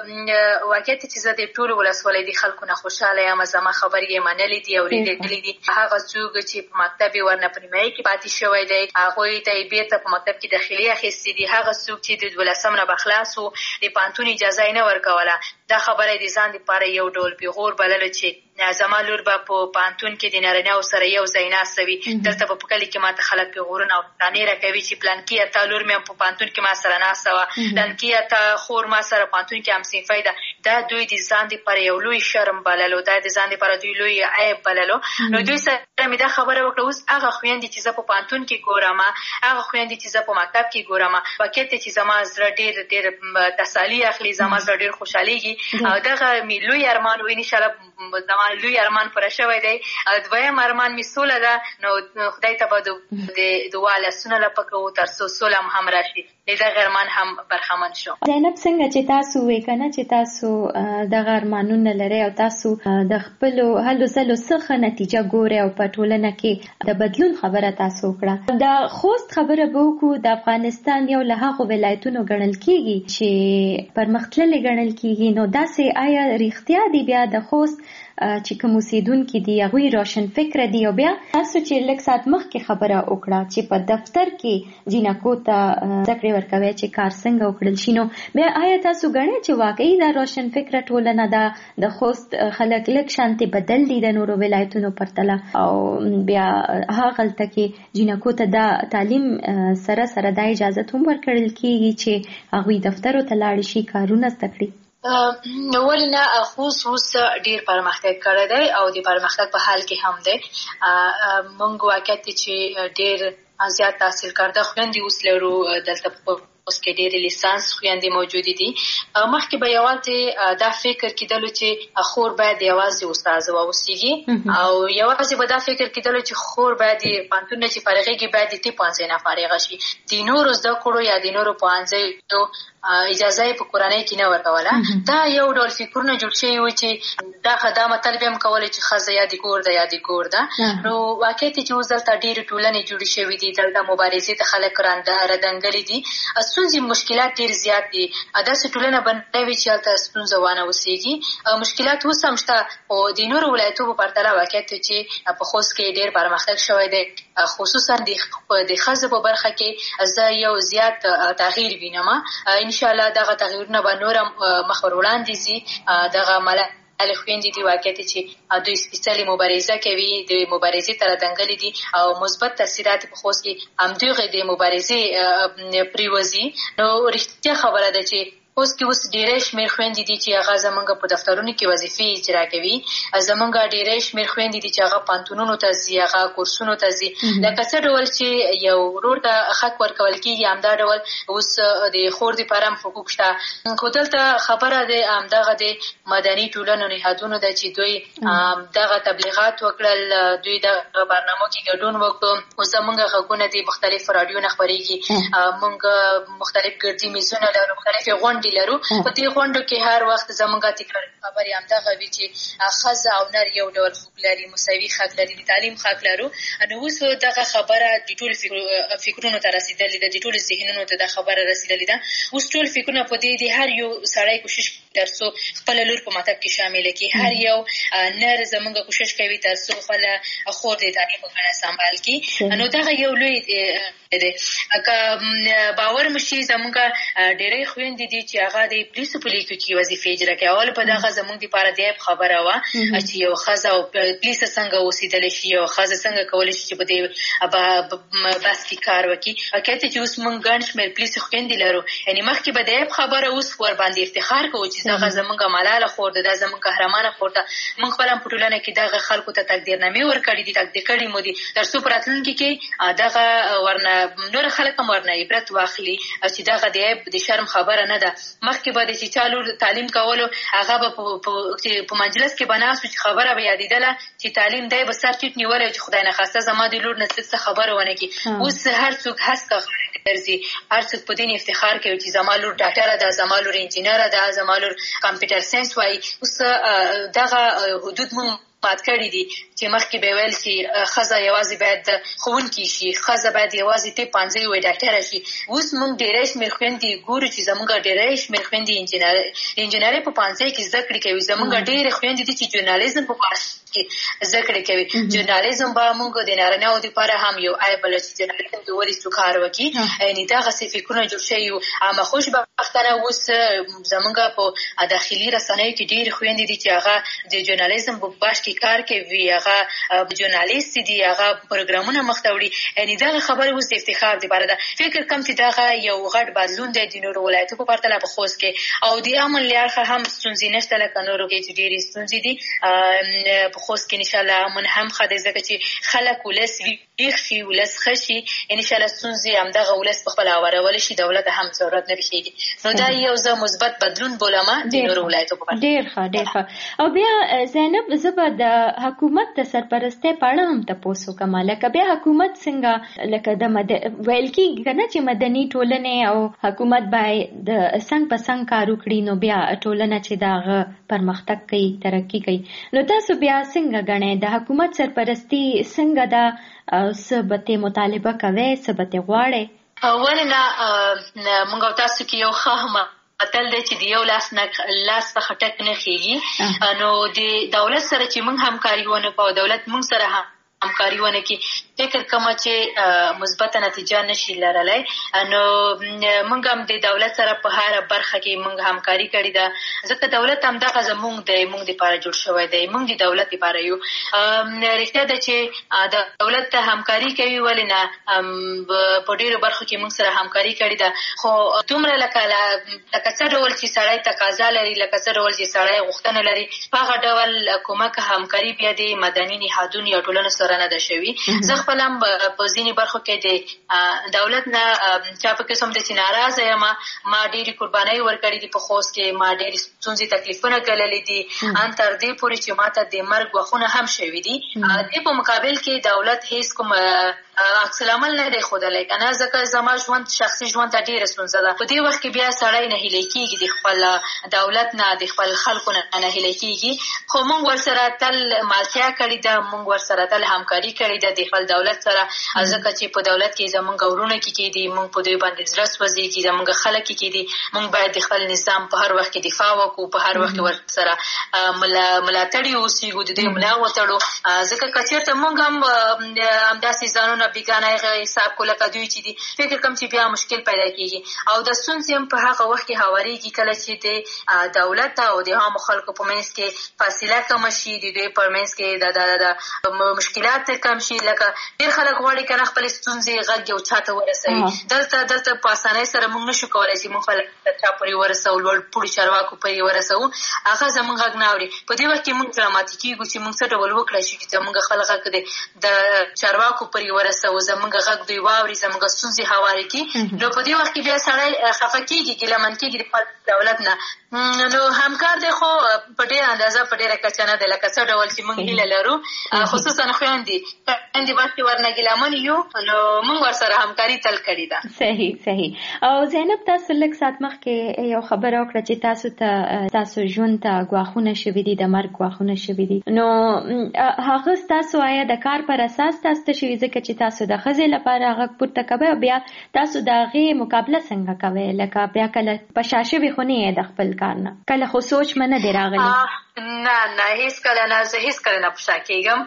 واقعیت چې زه د ټولو ولسوالۍ د خلکو نه خوشحاله یم. زما خبرې یې منلې دي، اورېدلې دي. هغه څوک چې په مکتب یې ورنه په نیمایي کې پاتې شوی دی، هغوی ته یې بېرته په مکتب کې داخلي اخیستې دي. هغه څوک چې د دولسم نه به خلاص و، د پوهنتون اجازه یې نه ورکوله. دا خبره یې د ځان دپاره یو ډول پیغور بلله چې زما لور به په پوهنتون کې د نارینه‌و سره یو ځای ناسته وي. دلته به په کلي کې ماته خلک پیغورونه او تانې راکوي چې پلانکي تا لور مې هم په پوهنتون کې ما سره ناسته وه، پلانکي تا خور ما سره پوهنتون کې همصنفۍ ده. دا دوی د ځان دپاره یو لوی شرم بللو، دا د ځان دپاره دوی لوی عیب بللو. نو دوی سره مې دا خبره وکړه. اوس هغه خویندې چې زه په پوهنتون کې ګورم، هغه خویندې چې زه په مکتب کې ګورم، واقعیت دی چې زما زړه ډېر ډېر تسلي اخلي، زما زړه ډېر خوشحالېږي. او دغه مې لوی ارمان و، انشاءالله زما لوی ارمان پوره شوی دی. دویم ارمان مې سوله ده. نو خدای ته به د دعا لاسونه لپه کوو تر څو سوله هم راشي، د دغه ارمان هم برخمن شو. زینب، څنګه چې تاسو وایئ که نه چې تاسو دغه ارمانونه لرئ او تاسو د خپلو هلو ځلو څخه نتیجه ګورئ او په ټولنه کې د بدلون خبره تاسو وکړه. د خوست خبره به وکړو. د افغانستان یو له هغو ولایتونو ګڼل کېږي چې پرمختللي ګڼل کېږي. نو داسې آیا رښتیا دی بیا د خوست چې کوم اوسېدونکي دي هغوی روشن فکره دي؟ او بیا تاسو چې لږ ساعت مخکې خبره وکړه چې په دفتر کې جینکو ته زده کړې ورکوي چې کار څنګه وکړل شي، نو بیا آیا تاسو ګڼئ چې واقعي دا روشن فکره ټولنه ده، د خوست خلک لږ شانتې بدل دي د نورو ولایتونو پرتله، او بیا هغلته کې جینکو ته دا تعلیم سره سره دا اجازه هم ورکړل کېږي چې هغوی دفترو ته لاړ شي، کارونه زده کړي؟ نو ولې نه، خوست اوس ډېر پرمختګ کړی دی او د پرمختګ په حال کې هم دی. موږ واقعیت دی چې ډېر زیات تحصیل کرده خویندې اوس لرو. دلته په اوس کې ډېرې لیسانس خویندې موجودې دي. مخکې به یوازې دا فکر کېدلو چې خور باید یوازې استاذه واوسېږي، او یوازې به دا فکر کېدلو چې خور باید د پوهنتون نه چې فارغېږي باید د طب پوهنځي نه فارغه شي. د نورو زده کړو یا د نورو پوهنځیو اجازه یې په کورنۍ کې نه ورکوله. دا یو ډول فکرونه جوړ شوي وو چې دا دا مطلب هم کولی چې ښځه یا د کور ده یا د کور ده. نو واقعیت دی چې اوس دلته ډېرې ټولنې جوړې شوي دي، دلته مبارزې ته خلک راندنګلي دي، ستونزې مشکلات ډېر زیات دي. داسې ټولنه به نه وي چې هلته ستونزه وانه اوسېږي. مشکلات اوس هم شته، خو د نورو ولایتو په پرتله واقعیت دی چې په خوست کې ډېر پرمختګ شوی دی. خصوصا د ښځو په برخه کې زه یو زیات تغییر وینم. انشاءالله دغه تغییرونه به نور هم مخ ور وړاندې ځي. دغه ملالې خویندې دي واقعیت چې دوی سپېڅلې مبارزه کوي، د مبارزې ته رادنګلې دي او مثبت تاثیرات په خوست کې همدغې د مبارزې پرېوځي. نو رښتیا خبره ده چې اوس کې اوس ډېرې شمېر خویندې دي چې هغه زمونږ په دفترونو کې وظیفې اجرا کوي. زمونږ ډېرې شمېر خویندې دي چې هغه پوهنتونونو ته ځي، هغه کورسونو ته ځي. لکه څه ډول چې یو ورور ته حق ورکول کېږي همدا ډول اوس د خور دپاره هم حقوق شته. خو دلته خبره د همدغه د مدني ټولنو نهادونو ده چې دوی دغه تبلیغات وکړل، دوی دغه برنامو کې ګډون وکړو. اوس زمونږ غږونه د مختلفو راډیو نه خپرېږي، مونږ مختلف ګردي میزونه لرو، مختلفې غونډې لرو. په دې غونډو کې هر وخت زمونږ تکراري خبرې همدغه وي چې ښځه او نر یو ډول حقوق لري، مساوي حق لري، د تعلیم حق لرو. نو اوس دغه خبره د ټولو فکرونو ته رسېدلې ده، د ټولو ذهنونو ته دا خبره رسېدلې ده. اوس ټول فکرونه په دې د هر یو سړی کوشش تر څو خپله لور په مطلب کې شامله کړي. هر یو نر زمونږ کوشش کوي تر څو خپله خور د تعلیم په ګڼه سمبال کړي. نو دغه یو لوی دی. که باور مو شي زمونږ ډېرې خویندې دي چې هغه د پولیسو په لیکو کې وظیفې اجرا کوي. اول په دغه زمونږ دپاره د عیب خبره وه چې یو ښځه او پولیسه څنګه اوسېدلی شي، یو ښځه څنګه کولی شي چې په دې بس کې کار وکړي. حقیقت چې اوس مونږ ګڼ شمېر پولیسو خویندې لرو، یعنې مخکې به د عیب خبره اوس ورباندې افتخار کوو چې دغه زمونږ ملاله خور ده، دا زمونږ قهرمانه خور ده. مونږ خپله هم په ټولنه کې دغه خلکو ته تقدیرنامې ورکړي دي، تقدیر کړي مو دي تر څو په راتلونکي کې دغه ورنه نور خلک هم ورنه عبرت واخلي چې دغه د عیب د شرم خبره نه ده. مخکې به د چې چا لور تعلیم کولو هغه به په مجلس کې به ناست و چې خبره به یادېدله چې تعلیم دی به سر ټیټ نیولی چې خدای نخواسته زما د لور نه څه خبره ونه کړي. اوس هر څوک هسکه درځي، هر څوک په دین افتخار کوي چې زما لور ډاکټره ده، زما لور انجینره ده، زما لور کمپیوټر ساینس وایي. اوس دغه حدود مونږ مات کړي دي چې مخکې به ویل چې ښځه یوازې باید ښوونکې شي، ښځه باید یوازې طب پوهنځی وي، ډاکټره شي. اوس مونږ ډېری شمېر خویندې ګورو چې زمونږ ډېری شمېر خویندې انجینرۍ په پوهنځی کې زده کړې کوي. زمونږ ډېرې خویندې دي چې ژورنالیزم په کې زده کړې کوي. ژورنالیزم به مونږ د نارینه‌و دپاره هم یو عیب بله چې ژورنالیزم د ولې څوک کار وکړي. یعنې دغسې فکرونه جوړ شوي وو. اما خوشبختانه اوس زمونږ په داخلي رسنیو کې ډېرې خویندې دي چې هغه د ژورنالیزم په بخش کې کار کوي، هغه ژورنالیست دي، هغه پروګرامونه مخته وړي. یعنې دغه خبرې اوس د افتخار دپاره ده. فکر کوم چې دغه یو غټ بدلون دی د نورو ولایتو په پرتله په خوست کې. او د امن له اړخه هم ستونزې نشته لکه نورو کې چې ډېرې ستونزې دي. په خوست کې انشاءالله امن هم ښه دی ځکه چې خلک ولس ویښ شي، ولس ښه شي. انشاءالله ستونزې همدغه ولس پخپله هوارولی شي، دولت هم ضرورت نه پېښېږي. نو دا یو زه مثبت بدلون بولمه د نورو ولایتو په پرتله. ډېر ښه ډېر ښه. او بیا زینب زه به د حکومت د سرپرستۍ په اړه هم تپوس وکړم. لکه بیا حکومت څنګه لکه د ویل کېږي که نه چې مدني ټولنې او حکومت باید د څنګ په څنګ کار وکړي نو بیا ټولنه چې د هغه پرمختګ کوي، ترقي کوي. نو تاسو بیا څنګه ګڼئ د حکومت سرپرستي څنګه ده؟ څه به ترې مطالبه کوئ، څه به ترې غواړئ؟ ولې نه، موږ او تاسو کې یو ښه متل دی چې د یو لاس نه لاس څخه ټک نه خېږي. نو د دولت سره چې موږ همکاري ونه کړو، دولت موږ سره هم همکاري ونه کړي، فکر کوم چې مثبته نتیجه نشي لرلی. نو موږ هم د دولت سره په هره برخه کې موږ همکاري کړې ده ځکه دولت همدغه زموږ دی، موږ دپاره جوړ شوی دی، موږ د دولت دپاره یو. رښتیا ده چې دولت ته همکاري کوي، ولې نه، په ډېرو برخو کې موږ سره همکاري کړې ده. خو دومره لکه لکه څه ډول چې سړی تقاضا لري، لکه څه ډول چې سړی غوښتنه لري، په هغه ډول کومک همکاري بیا د مدني نهادونو یا ټولنو سره نه ده شوي. زه خپل هم په ځینې برخو کې د دولت نه چا په قسم ده چې ناراضه یم. ما ډېرې قربانۍ ورکړې دي په خوست کې، ما ډېرې ستونزې تکلیفونه ګاللي دي، ان تر دې پورې چې ما ته د مرګ وخونه هم شوي دي. دې په مقابل کې دولت هیڅ کوم عکس العمل نه دی ښودلی که نه، ځکه زما ژوند شخصي ژوند ته ډېره ستونزه ده. په دې وخت کې بیا سړی نهیلی کېږي، د خپل دولت نه، د خپل خلکو نه نهیلی کېږي. خو موږ ورسره تل مالتیا کړې ده، موږ ورسره تل همکاري کړې ده د خپل دولت سره، ځکه چې په دولت کې زموږ وروڼه کې کې دي، موږ په دوی باندې زړه سوځېږي، زموږ خلک کې دي. موږ باید د خپل نظام په هر وخت کې دفاع وکړو، په هر وخت کې ورسره ملاتړي اوسېږو، د دوی ملا وتړو، ځکه که چېرته موږ هم همداسې ځانونه بیګانه حساب کو لکه دوی چې دي، فکر کوم چې بیا مشکل پیدا کېږي. او د ستونزې هم په هغه وخت کې هوارېږي کله چې د دولت او د عامو خلکو په منځ کې فاصله کمه شي، د دوی په منځ کې د مشکلات کم شي. لکه ډېر خلک غواړي کنه خپل ستونزې غږ یو چاته ورسوي. دلته دلته په اسانۍ سره موږ نشو کولای چې موږ خپل چا پورې ورسو، لوړ پوړي چارواکو پورې ورسو، هغه زموږ غږ نه اوري. په دې وخت کې موږ ډراماتیک کېږو چې موږ څه ډول وکړای شو چې موږ خپل غږ د چارواکو پورې ورسو، زموږ غږ دوی واوري، زموږ ستونزې هواري کړي. نو په دې وخت کې بیا سړی خفه کېږي، ګیلمن کېږي د خپل دولت نه. نو همکار دی خو په ډېره اندازه په ډېره کچه نه دی لکه څه ډول چې موږ هیله لرو، خصوصا خویندې خویندې بس چې ورنه ګیلمن یو نو موږ ورسره همکاري تل کړې ده. صحیح صحیح. او زینب تاسو لږ ساعت مخکې یو خبره وکړه چې تاسو ته تاسو ژوند ته ګواښونه شوي دي، د مرګ ګواښونه شوي دي. نو هغه ستاسو آیا د کار پر اساس تاسو ته شوي ځکه چې تاسو د ښځې لپاره غږ پورته کوئ او بیا تاسو د هغې مقابله څنګه کوئ؟ لکه بیا کله په شا شوي خو نه یې د خپل کار نه، کله خو سوچ مې نه دی راغلی؟ نه نه هیڅ کله نه، زه هیڅ کله نه په شا کېږم،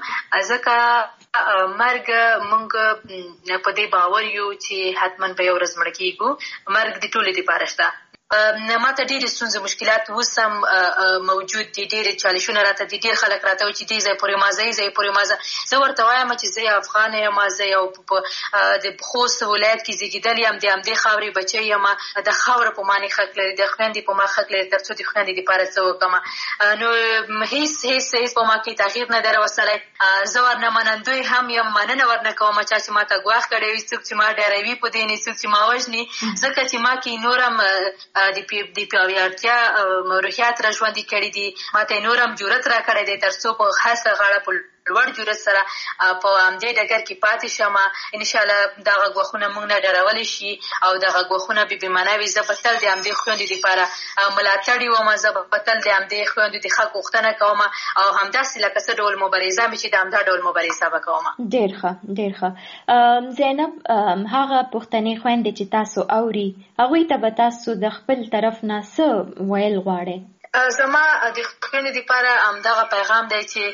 ځکه مرګ موږ په دې باور یو چې حتما په یو ورځ مړه کېږو. مرګ د ټولو دپاره شته. ما ته ډېرې ستونزې مشکلات اوس هم موجود دي، ډېرې چالشونه راته دي. ډېر خلک راته وایي چې دې ځای پورې ما ځئ ځای پورې ما ځه. زه ورته وایم چې زه یو افغان یم، زه یو د خوست ولایت کې زېږېدلې یم، د همدې خاورې بچی یم، د خاوره په ما نه حق لري، د خویندې په ما حق لري تر څو د خویندې دپاره څه وکړم. نو هېڅ هېڅ هېڅ په ما کې تغییر نه دی راوستلی. زه ورنه منندوی هم یم، مننه ورنه کوم چا چې ما ته ګواښ کړی وي، څوک چې ما ډاروي په دې نه، څوک چې ما وژني، ځکه چې ما کې نور هم د پیاوړتیا روحیات را ژوندي کړي دي. ما ته نور هم جرأت را کړی دی تر څو په هڅه غاړه په لوړ جرأت سره په همدې ډګر کې پاتې شم. انشاءالله دغه ګواښونه موږ نه ډارولی شي او دغه ګواښونه بې بېمانه وي. زه به تل د همدې خویندو دپاره ملاتړې وم، زه به تل د همدې خویندو د حق غوښتنه کوم او همداسې لکه څه ډول مبارزه مې چې د همدا ډول مبارزه به کوم. ډېر ښه ډېر ښه. زینب، هغه پښتنې خویندې چې تاسو اوري هغوی ته به تاسو د خپل طرف نه څه ویل غواړئ؟ زما د خویندو دپاره همدغه پیغام دی چې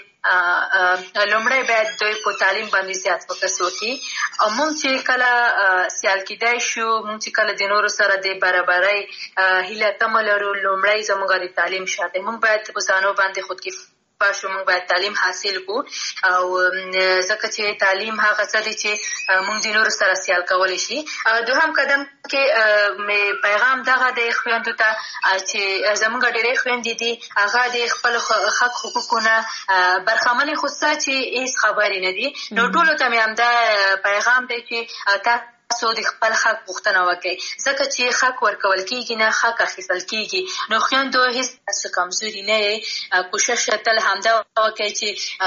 لومړی باید دوی په تعلیم باندې زیات فوکس وکړي. او موږ چې کله سیال کېدای شو، موږ چې کله د نورو سره د برابرۍ هیله تمه لرو، لومړی زموږ د تعلیم شرط دی. موږ باید په ځانو باندې خودکفا شو، موږ باید تعلیم حاصل کړو. او ځکه چې تعلیم هغه څه دی چې موږ د نورو سره سیال کولی شي. دوهم قدم کې مې پیغام دغه دی خویندو ته چې زموږ ډېرې خویندې دي هغه د خپل حق حقوقو نه برخمنې، خو څه چې هېڅ خبرې نه دي. نو ټولو ته مې همدا پیغام دی چې تاسو د خپل حق غوښتنه وکړئ، ځکه چې حق ورکول کېږي نه حق اخیستل کېږي. نو خویندو هېڅ تاسو کمزوري نه یې، کوشش تل همدا وکړئ چې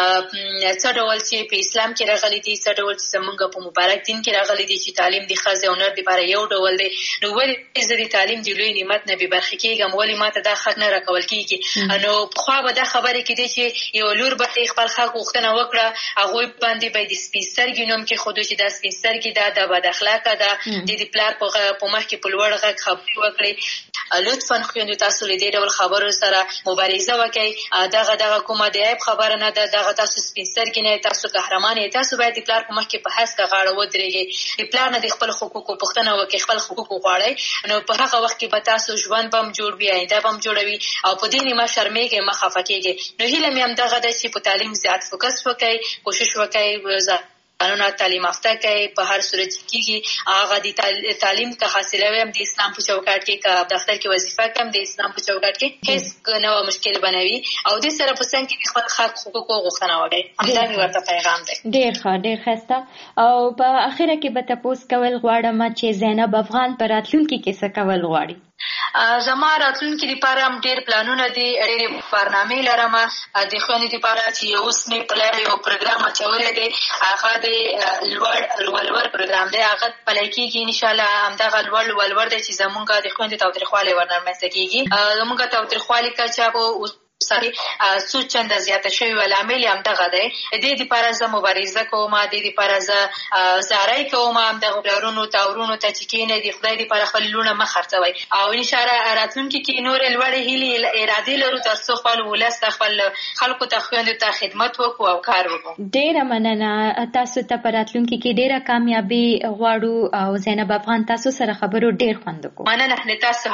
څه ډول چې په اسلام کې راغلي دي، څه ډول چې زموږ په مبارک دین کې راغلي دي چې تعلیم د ښځې او نر دپاره یو ډول دی. نو ولې زه د تعلیم د لوی نعمت نه بې برخې کېږم؟ ولې ما ته دا حق نه راکول کېږي؟ نو پخوا به دا خبرې کېدې چې یو لور به خپل حق غوښتنه وکړه، هغوی باندې به د سپین سترګي نوم کېښودو چې دا سپین سترګي دا د بد اخلاقه ده، د دې پلار په مخ کې په لوړ غږ خبرې وکړئ. لطفا خویندو تاسو له دې ډول خبرو سره مبارزه وکړئ. دغه دغه کومه د عیب خبره نه ده، دغه تاسو سپین سترګي نه، تاسو قهرمان یې. تاسو باید د پلار په مخ کې په هسکه غاړه ودرېږئ، د پلار نه د خپل حقوقو پوښتنه وکړئ، خپل حقوق وغواړئ. نو په هغه وخت کې به تاسو ژوند به هم جوړ وي، آینده به هم جوړوي او په دې نه مه شرمېږئ، مه خفه کېږئ. نو هیله مې همدغه ده چې په تعلیم زیات فوکس وکړئ، کوشش وکړئ قانونه تعلیم یافته کوي. په هر صورت کېږي هغه د تعلیم که حاصلوي هم د اسلام په چوکاټ کې، که دفتر کې وظیفه کوم د اسلام په چوکاټ کې، هېڅ نه مشکل بنوي او دې سره په څنګ کې خپل حق حقوقو غوښتنه وکړئ. همدا مې ورته پیغام دی. ډېر ښه ډېر ښایسته. او په اخره کې به تپوس کول غواړم چې زینب افغان په راتلونکي کې څه کول غواړي؟ زما راتلونکي لپاره هم ډېر پلانونه دي، ډېرې برنامې لرم. د خویندو لپاره چې اوس مې په لاره یو پروګرام اچولی دی، هغه د لوړ ولور پروګرام دی، هغه پلی کېږي انشاءالله. همدغه لوړ ولور دی چې زمونږ د خویندو تاوتریخوالی ورنه رامنځته کېږي. زمونږ تاوتریخوالي کچه به سړي څو چنده زیاته شوې وه، لامل یې همدغه دی. دې دپاره زه مبارزه کوم، دې دپاره زه زاری کوم همدغو پلارونو تاورونو ته چې کښېنئ، د خدای دپاره خپل لوڼه مه خرڅوئ. او انشاءالله راتلونکي کې نورې لوړې هیلې ارادې لرو تر څو خپل ولس ته، خپل خلکو ته، خویندو ته خدمت وکړو او کار وکړو. ډېره مننه. تاسو ته په راتلونکي کې ډېره کامیابي غواړو او زینب افغان تاسو سره خبرو ډېر خوند وکړو. مننه. تاسو هم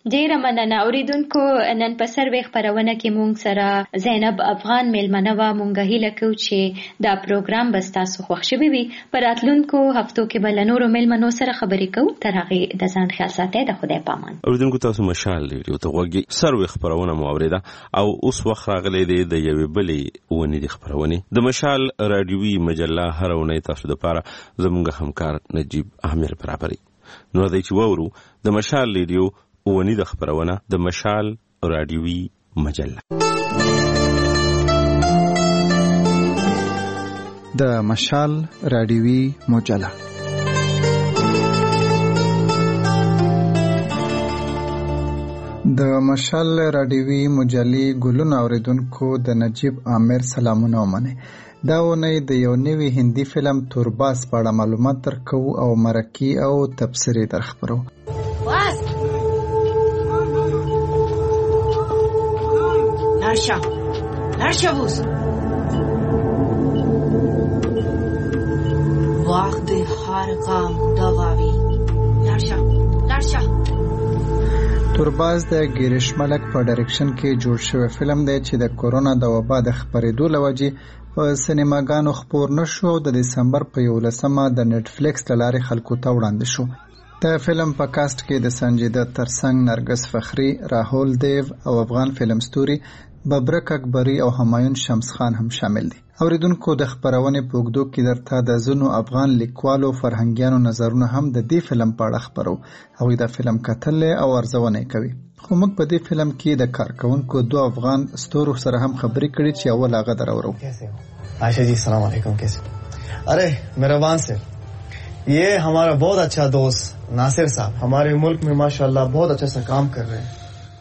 ډیره مننه. اوریدونکو نن په سروې خپرونه کې مونږ سره زینب افغان میلمنه وه. مونږ هیله کوو چې دا پروګرام به ستاسو خوښ شوی وي. په راتلونکو هفتو کې به له نورو میلمنو سره خبرې کوو. تر هغې د ځان خیال ساتئ. د خدای پامان. اوریدونکو تاسو مشال ریډیو ته غوږی سروې خپرونه مو اوریده او اوس وخت راغلی دی د یوې بلې ونې د خپرونې د مشال رادیوي مجله هر اونۍ تاسو دپاره زموږ همکار نجیب عامر برابري. نو راځئ چې واورو د مشال ریډیو ونې د خپرونه د مشال رادیوي مجله. د مشال رادیوي مجله د مشال رادیوي مجلې ګلونه اوریدونکو د نجیب عامر سلامونه ومنئ. دا ونې د یو نوي هندي فلم تورباز په اړه معلومات درکوو او مرکي او تبصرې درخپرو. لرشا لرشا بوز وقت هر غم دواوی لرشا لرشا. تورباز د ګیریش ملک په ډایرکشن کې جوړ شوی فلم دی چې د کورونا د وبا د خپرېدو له وجې په سینماګانو خپور نه شو او د دسمبر په یولسمه د نیټ فلیکس له لارې خلکو ته وړاندې شو. د فلم په کاست کې د سنجیده ترڅنګ نرګس فخری، راهول دیو او افغان فلم ستوري ببرک اکبری او همایون شمس خان هم شامل دي. اوریدونکو د خپرونې په اوږدو کې درته د ځینو افغان لیکوالو فرهنګیانو نظرونه هم د دې فلم په اړه خپرو. هغوی د فلم کتل او ارزونه کوي. خو موږ په دې فلم کې د کارکونکو دو افغان ستورو سره هم خبرې کړې چې اول هغه درورو. عائشہ جی السلام علیکم. کیسے؟ ارے مہربان سے یہ ہمارا بہت اچھا دوست ناصر صاحب ہمارے ملک میں ماشاءاللہ بہت اچھا سا کام کر رہے ہیں.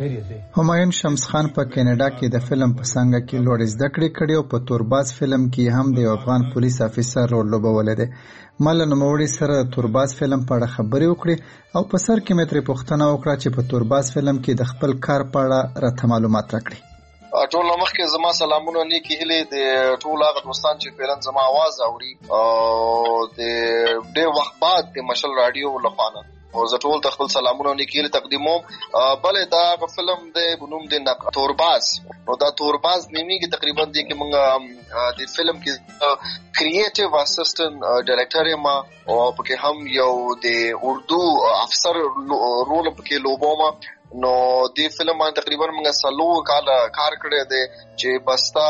همایون شمس خان په کینیډا کې د فلم په څنګه کې لوړ زده کړې کړې او په تورباز فلم کې هم د افغان پولیس افیسر رول لوبولی دی. ما له نوموړي سره د تورباز فلم په اړه خبرې وکړې او په سر کې مې ترې پوښتنه وکړه چې په تورباز فلم کې د خپل کار په اړه راته معلومات راکړي. ټول مخکې زما سلامونه نیکی هیلې د ټول هغه دوستان چې فعلا زما आवाज اوري او د ډېر وخت بعد د مشال رادیو لخوا او زه ټول خپل سلامونه نیکی هیلې تقدیموم. بلې دا فلم د بنوم د تورباز نو دا تورباز نیمیږي تقریبا دی کې موږ د فلم کې کریټیو اسسټنټ ډایرکټر یم او پکې هم یو د اردو افسر رول پکې لوبوم. نو دی فلم باندې تقریبا موږ څلور کال کار کړی دی چې بستا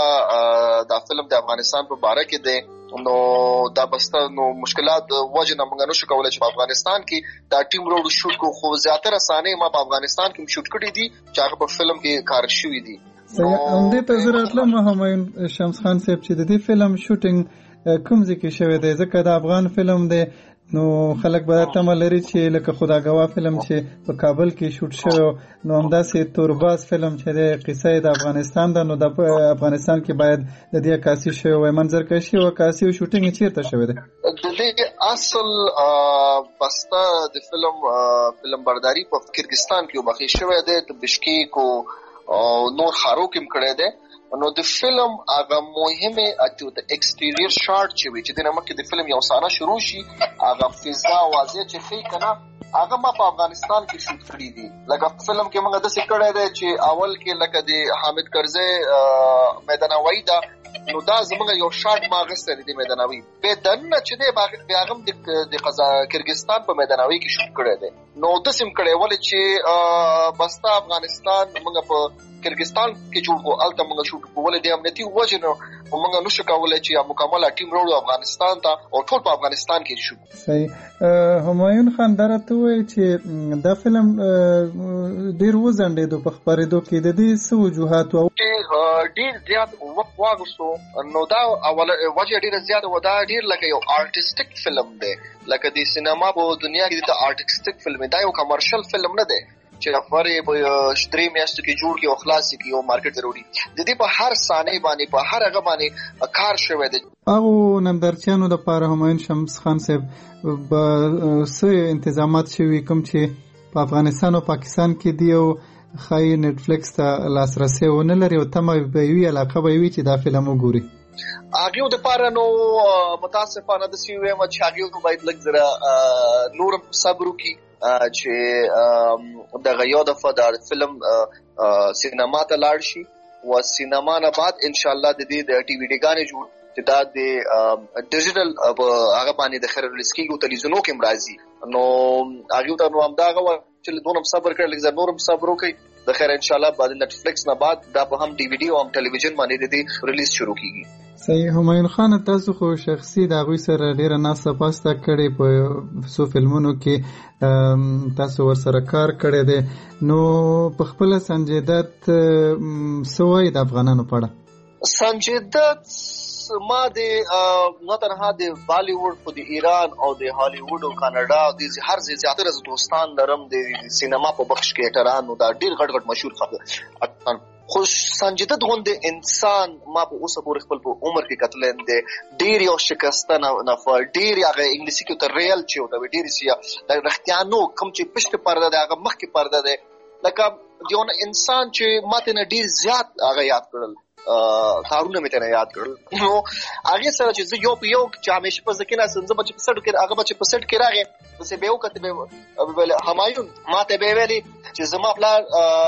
دا فلم د افغانستان په باره کې دی. نو دا بستا نو مشکلات وجه نه موږ نشو کولای چې په افغانستان کې دا ټیم روډ شوټ کو خو زیاتره سانې ما په افغانستان کې شوټ کړی دي چې هغه په فلم کې کار شوی دي. همدې ته زه راتلم همایون شمس خان صاحب چې د دې فلم شوټینګ کوم ځای کې شوی دی ځکه د افغان فلم دی نو خلک به تمه لري چې لکه خداګوا فلم چې په کابل کې شوټ شوی نو همداسې تورباز فلم چې د قصه د افغانستان ده نو د افغانستان کې باید د دې عکاسي شوی وای منظرکشي او عکاسي او شوټینګ یې چیرته شوی دی. د دې اصل بستا د فلم فلم برداری په کرغستان کې وبخښي شوی دی د بشکیک او نور خارو کې کړی دی. نو د فلم هغه مهمه اته د ایکسټیریر شاټ چې وی چې د نمک د فلم یو سانه شروع شي هغه فضا واضح چې خې کنه هغه ما په افغانستان کې شوټ کړی دي. لکه فلم کې موږ د څه کړی دی چې اول کې لکه د حامد کرزی میدانوي دا نو دا زموږ یو شاټ ما غسته دي میدانوي به دنه چې دی باغ هغه د قزا کرغستان په میدانوي کې شوټ کړی دی. نو د سیم کړی ول چې بستا افغانستان موږ په کرغستان کې جوړ کو الته موږ شوټ کول دي امنیتي وجه نو موږ نشو کولای چې مکمل ټیم روړو افغانستان ته او ټول په افغانستان کې شو. صحیح. همایون خان درته وایي چې دا فلم ډیر وزندې په خبرېدو کې د دې څه وجوهات او ډیر زیات وخت واغستو نو دا اول وجه ډیر زیات و دا ډیر لکه یو آرټیسټیک فلم دی لکه د سینما په دنیا کې د آرټیسټیک فلم دی یو کمرشل فلم نه دی چې خبرې په شتري میاشتو کې جوړ کې او خلاص کې او مارکیټ ضروري د دې په هر ثانیه باندې په هر هغه باندې کار شوی دی. او نندارچیانو د پاره همایون شمس خان صاحب به څه انتظامات شوي کوم چې په افغانستان او پاکستان کې دی او خای نتفلیکس ته لاسرسي ونه لري او تمه به وي علاقه به وي چې دا فلم وګوري. هغه د پاره نو متاسفانه د سی ویم چې هغه باید لږ زره نور صبر وکړي چې د غیا د فدار فلم سینما ته لاړ شي او سینما نه بعد ان شاء الله د دې د ټي وی ډي ګانې جوړ چې دا د ډیجیټل هغه باندې د خیر لسکیګو تلویزیونو کې مرাজি نو هغه ته نو هم دا غو چې دونم صبر کړل لږ نورم صبر وکړي د خیر ان شاء الله بعد نت فلیکس نه بعد دا په هم ډي وی ډي او هم ټلویزیون باندې د ریلیز شروع کیږي. صحیح. همایون خان تاسو خو شخصي د غوي سره ډیره ناسه پاسته کړي په سو فلمونو کې تاسو ور سره کار کړی دی نو په خپل سنجي دت سوای د افغانانو پړه سنجي دت ما د نه تنها د بالیوډ په د ایران او د هالیوډ او کاناډا او د هر ځای زیاتره دوستان لرم د سینما په بخش کې اټرانو دا ډیر غټ غټ مشهور خلک خوش سنجیدت غونډه انسان ما په اوسه پورې خپل په عمر کې کتلند دي ډیر یو شکستانه نفر ډیر هغه انګلیسي کې ته ریل چې او ډیر سیا د رختیانو کم چې پښته پرده ده هغه مخ کې پرده ده لکه یو انسان چې ماته نه ډیر زیات هغه یاد کړل کارونه مې ته یاد کړل نو هغه سره چې یو په یو چې همیشه په ځکه نه سنځ بچ په سټ کې هغه بچ په سټ کې راغی څه به وکړه به همایون ماته به ویلي چې زما خپل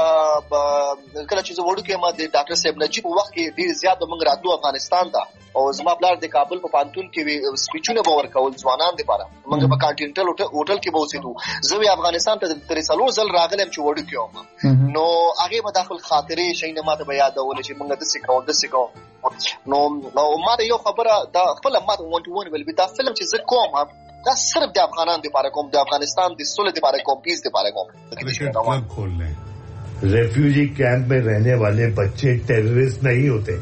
کله چې زه وړو کې ما د ډاکټر صاحب نجیب وخت کې ډیر زیات موږ راتلو افغانستان ته او زما خپل د کابل په پانتون کې سپیچونه باور کول ځوانان لپاره موږ په کانټینټل هوټل کې بوسیدو زه افغانستان ته ترې سلو ځل راغلم چې وړو کې نو هغه په داخل خاطرې شي نه ماته بیا دا ول چې موږ د سکو د سکو نو نو ما یو خبره دا خپل ماته وانټ ون ول دا فلم چې زه کوم دا صرف د افغانان لپاره کوم د افغانستان د سولې لپاره کوم پیس لپاره کوم کلب کھول لیں ریفیوجی کیمپ میں رہنے والے بچے ٹیررسٹ نہیں ہوتے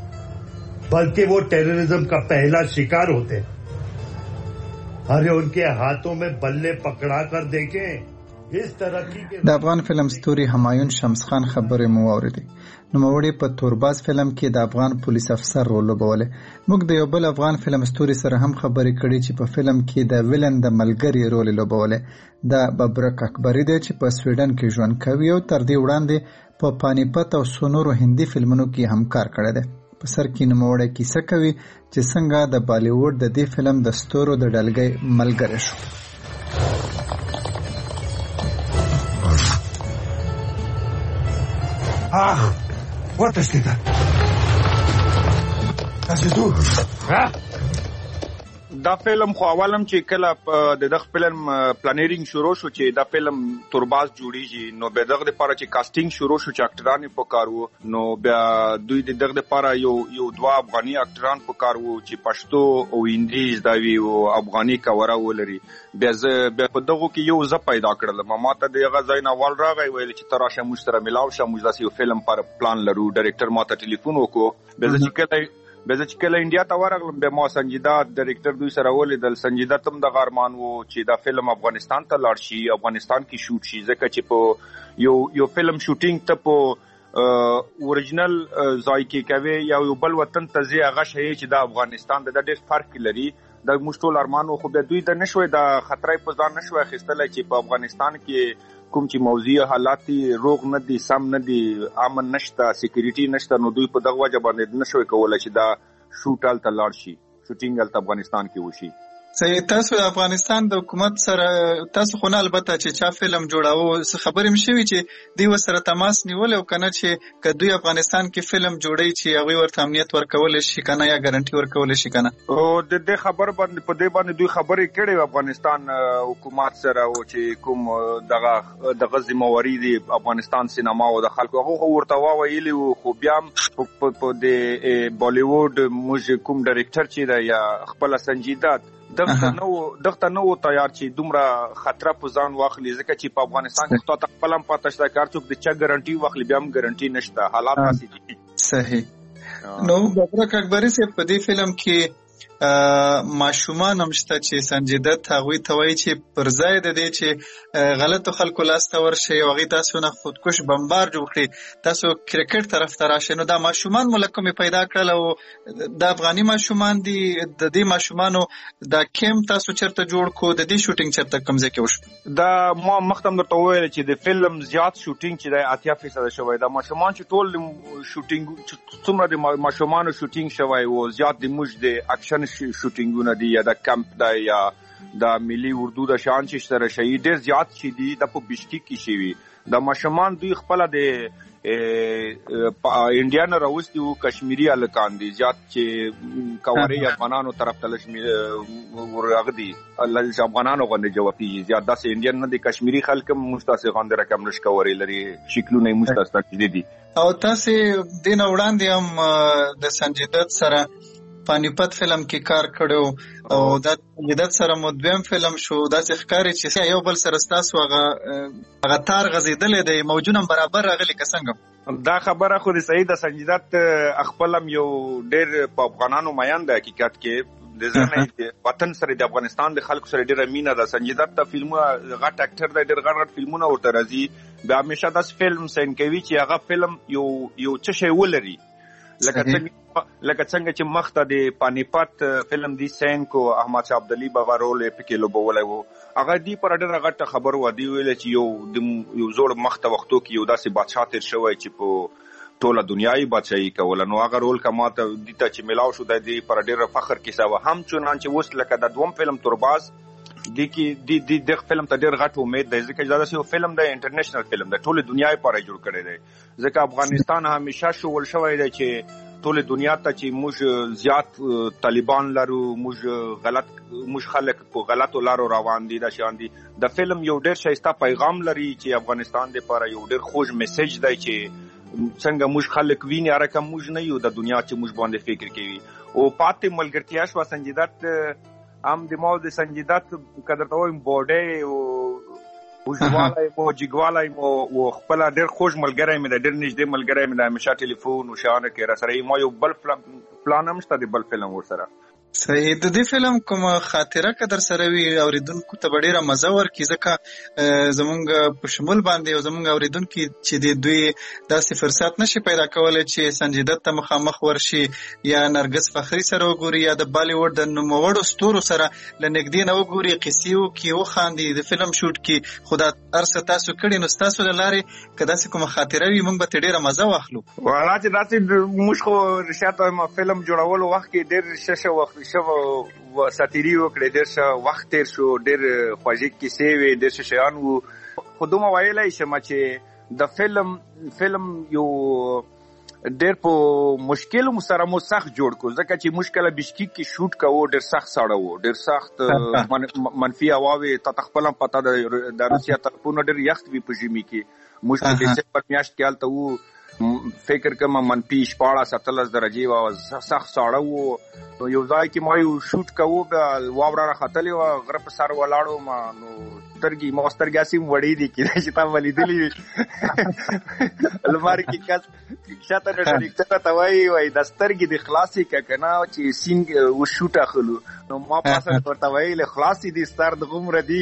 بلکہ وہ ٹیررزم کا پہلا شکار ہوتے ارے ان کے ہاتھوں میں بلے پکڑا کر دیکھیں د افغان فلم ستوري همایون شمس خان خبرې مو واورېدې نو موړي په تورباز فلم کې د افغان پولیس افسر رول لوبوله موږ د یو بل افغان فلم ستوري سره هم خبرې کړې چې په فلم کې د ویلن د ملګری رول لوبوله د ببرک اکبری دی چې په سویډن کې ژوند کوي او تر دې وړاندې په پانیپت او سونورو هندي فلمونو کې هم کار کړی دی په سر کې نو موړي کیسه کوي چې څنګه د بالیوډ د دې فلم د ستورو د ډلګۍ ملګری شو. Ah, what is that? That's you do. Huh? دا فلم خو اولم چې کله د دغه فلم پلانینګ شروع شو چې دا فلم تورباز جوړیږي نو به دغه لپاره چې کاستینګ شروع شو چې اکټران په کار وو نو بیا دوی د دغه لپاره یو یو دوا افغاني اکټران په کار وو چې پښتو او هندي زده وی او افغاني کاوره ولري بیا زه بیا په دغه کې یو ز پیدا کړل ما ماته دغه ځای نه ول راغی ویل چې تراشه مشتره ملاو شه موږ داسې یو فلم پر پلان لرو ډایرکټر ماته ټلیفون وکړو بیا چې کله به چې کله انډیا ته ورغلم به ما سنجیدا ډایرکټر دوی سره ولیدل سنجیدا تم د غارمان وو چې دا فلم افغانستان ته لاړ شي افغانستان کې شوټ شي ځکه چې په یو یو فلم شوټینګ ته په اوريجنل ځای کې کوي یا یو بل وطن ته ځي هغه شي چې د افغانستان د ډېر فرق لري د مشټول ارمانو خو به دوی ته نشوي د خطرې په ځان نشوي خستل چې په افغانستان کې کوم چې موضوع حالات روغ نه دي سم نه دي امن نشته سکیورټي نشته نو دوی په دغه وجه باندې نشوي کولای چې دا شوټال ته لاړ شي شوټینګ ال افغانستان کې وشي. صحیح. تاسو د افغانستان د حکومت سره تاسو خو نه البته چې چا فلم جوړاو څه خبرې مشوي چې دوی وسره تماس نیول او کنه چې کدوې افغانستان کې فلم جوړي چې هغه ورته امنیت ورکول شي کنه یا ګارانټي ورکول شي کنه او د دې خبر باندې په دې باندې دوی خبرې کړي افغانستان حکومت سره او چې کوم دغه دغه ذمہواری دی افغانستان سینما او د خلکو هغه ورته ویلي خو بیا په د بالیوډ موږ کوم ډایرکټر چې دا یا خپل سنجیدات دغه نو دغه نو تیار چې دومره خطر په ځان واخلي ځکه چې په افغانستان کې تو خپلم پاتې شته کار څوک د چا ګارانټي واخلي بیا هم ګارانټي نشته حالات داسې دي. صحیح. نو ببرک اکبری سے په دې فلم کې ماشومان هم شته چې سنجیدت هغوی ته وایي چې پر ځای د دې چې غلطو خلکو لاسته ورشئ او هغوی تاسو نه خودکش بمبار جوړ کړي، تاسو کرکټ طرف ته راشئ. نو دا ماشومان مو له کومې پیدا کړل او دا افغاني ماشومان دي؟ د دې ماشومانو دا کیمپ تاسو چېرته جوړ کړو؟ د دې شوټینګ چېرته کوم ځای کې وشو؟ دا ما مخکې هم درته وویل چې د فلم زیات شوټینګ چې دی اتیا فیصده شوی. دا ماشومان چې ټول شوټینګ څومره د ماشومانو شوټینګ شوی و، زیات د موږ د اکشن شوټینګونه دي یا د کمپ دی یا د ملي اردو د شان چې سره شي ډېر زیات شي دي د په بشکیک کې شوي. د ماشومان دوی خپل د انډیا نه راوستي وو، کشمیري هلکان دي زیات چې کواري افغانانو طرف ته ورغدي، افغانانو غوندې جوابي زیات داسې انډین نه دي، کشمیري خلک هم موږ تاسې غوندې رقم نش کواري لري، شکلونه یې موږ تاسې ته دي. او تاسې دې نه وړاندې هم د سنجیدت سره پانیپت فلم کې کار کړو او دا سنجیدت سره مو دویم فلم شو. داسې ښکاري چې یو بل سره ستاسو هغه هغه تار غځېدلی دی، موجونه برابر راغلي که څنګه؟ دا خبره خو د صحیح د سنجیدت خپل هم یو ډېر په افغانانو میان دی حقیقت کې د ځنه وطن سره د افغانستان د خلکو سره ډېره مینه ده. سنجیدت ته فلمونه غټ اکټر دی، ډېر غټ غټ فلمونه ورته راځي، بیا همیشه داسې فلم سین کوي چې هغه فلم یو یو څه شی ولري، لکه څنګه لکه څنګه چې مخته د پانیپت فلم دی سین کو احمد شاه عبدالي بابا رول پکې لوبولی و، هغه دی پر ډېره غټه خبر و، دی ویل چې یو د یو زوړ مخته وختو کې یو داسې بادشاه تېر شوی چې په ټوله دنیا یې بادشاهي کوله. نو هغه رول که ماته دې ته چې میلاو شو دی دی پر ډېره فخر کیسه وه. هم چنانچه اوس لکه د دوم فلم تورباز دی کې دی دغه فلم ته ډېر غټ امید دی، ځکه چې دا داسې یو فلم دی، انټرنیشنل فلم دی، ټولې دنیا یې پاره جوړ کړی دی. ځکه افغانستان همیشه شول شوی دی چې ټول دنیا ته چې موږ زیات طالبان لرو، موږ غلط موږ خلک په غلطو لارو روان دي. دا شان دي د فلم یو ډېر ښایسته پیغام لري چې افغانستان دپاره یو ډېر خوږ میسج دی چې څنګه موږ خلک ویني، هره کم موږ نه یو د دنیا چې موږ باندې فکر کوي. او پاتې ملګرتیا شوه سنجیدت هم د ما د سنجیدت که درته وایم باډۍ او وژوالی مو جګوالی مو و خپله ډېر خوږ ملګری مې دی، ډېر نږدې ملګری مې دی، همیشه ټلیفون و شیانو کې را سره ما یو بل پلان هم شته د بل فلم ورسره. صحیح. د دې فلم کومه خاطره که در سره وي اورېدونکو ته به ډېره مزه ورکړي، ځکه زمونږ په شمول باندې او زمونږ اورېدونکي چې د دوی داسې فرصت نشي پیدا کولی چې سنجیدت ته مخامخ ورشي یا نرګس فخري سره وګوري یا د بالیووډ د نوموړو ستورو سره له نږدې نه وګوري، قصې وکړي، وخاندي، د فلم شوټ کې. خو دا هر څه تاسو کړي، نو ستاسو له لارې که داسې کومه خاطره وي موږ به ترې ډېره مزه واخلو. والا چې داسې موږ خو رښتیا ته وایم فلم جوړولو وخت کې ډېر ښه ښه وخت شو ساتیري وکړې، ډېر ښه وخت تېر شو، ډېر خوږې کیسې وې، ډېر ښه شیان وو. خو دومره ویلی شم چې د فلم فلم یو ډېر په مشکل سره مو سخت جوړ کړو، ځکه چې موږ کله بشکیک کې شوټ کوو ډېر سخت ساړه و، ډېر سخت منفي هوا وې، تا ته خپله هم پته ده د روسیه طرفونه ډېر یخت وي په ژمي کې. موږ په ډسمبر میاشت کې هلته وو، فکر کوم منفي شپاړس اتلس درجې وه، سخت ساړه و. نو یو ځای کې ما یو شوټ کوو، بیا واوره راختلې وه، غره په سر ولاړ وم، نو سترګې ما سترګې هسې وړې دي، کېدای شي تا به لیدلي وي. لمر کې کس شاته ډایرکټر ته وایي وایي دا سترګې دې خلاصې که که نه چې سین اوس شوټ اخلو. نو ما پاسه ورته ویل خلاصې دي ستر دغومره دي.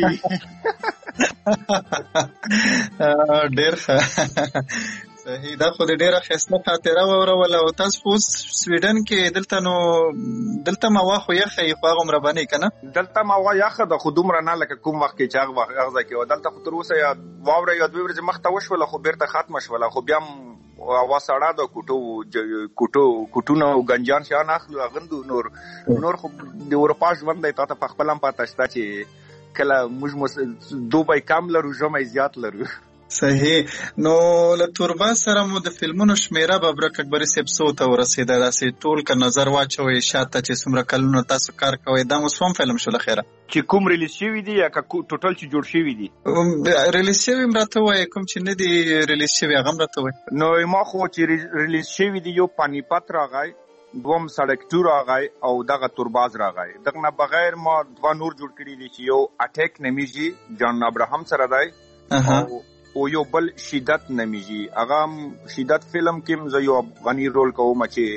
ډېر ښه. صحیح. دا خو د ډېره ښایسته خاطره واوروله. او تاسو خو اوس سویډن کې دلته نو دلته هم هوا خو یخه وي، خو هغومره به نه وي که نه؟ دلته هم هوا یخه ده، خو دومره نه لکه کوم وخت کې چې هغه وخت هغه ځای کې وه. دلته خو تر اوسه یا واوره یا دوې ورځې مخته وشوله، خو بېرته ختمه شوله. خو بیا هم هوا سړه ده، کوټو کوټو کوټونه او ګنجان شیان اخلو، اغندو. نور نور خو د اروپا ژوند دی، تا ته په خپله هم پته شته چې کله موږ دوبی کم لرو، ژمی زیات لرو. صحیح. نو له تورباز سره مو د فلمونو شمیره ببرک اکبري صاحب څو ته ورسېده؟ داسې ټول که نظر واچوئ شاته چې څومره کلونه تاسو کار کوئ، دا مو څوم فلم شو له خیره؟ چې کوم ریلیز شوي دي یا که ټوټل چې جوړ شوي دي؟ ریلیز شوي هم راته وایي، کوم چې نه دي ریلیز شوي هغه هم راته وایي. نو ما خو چې ریلیز شوي دي یو پانیپت راغی، دوم سړک ټو راغی او دغه تورباز راغی. دغه نه بغیر ما دوه نور جوړ کړي دي چې یو اټیک نمیږي جان ابراهام سره دی او یو بل شدت نمیږي. هغه شدت فلم کې زه یو افغاني رول کوم چې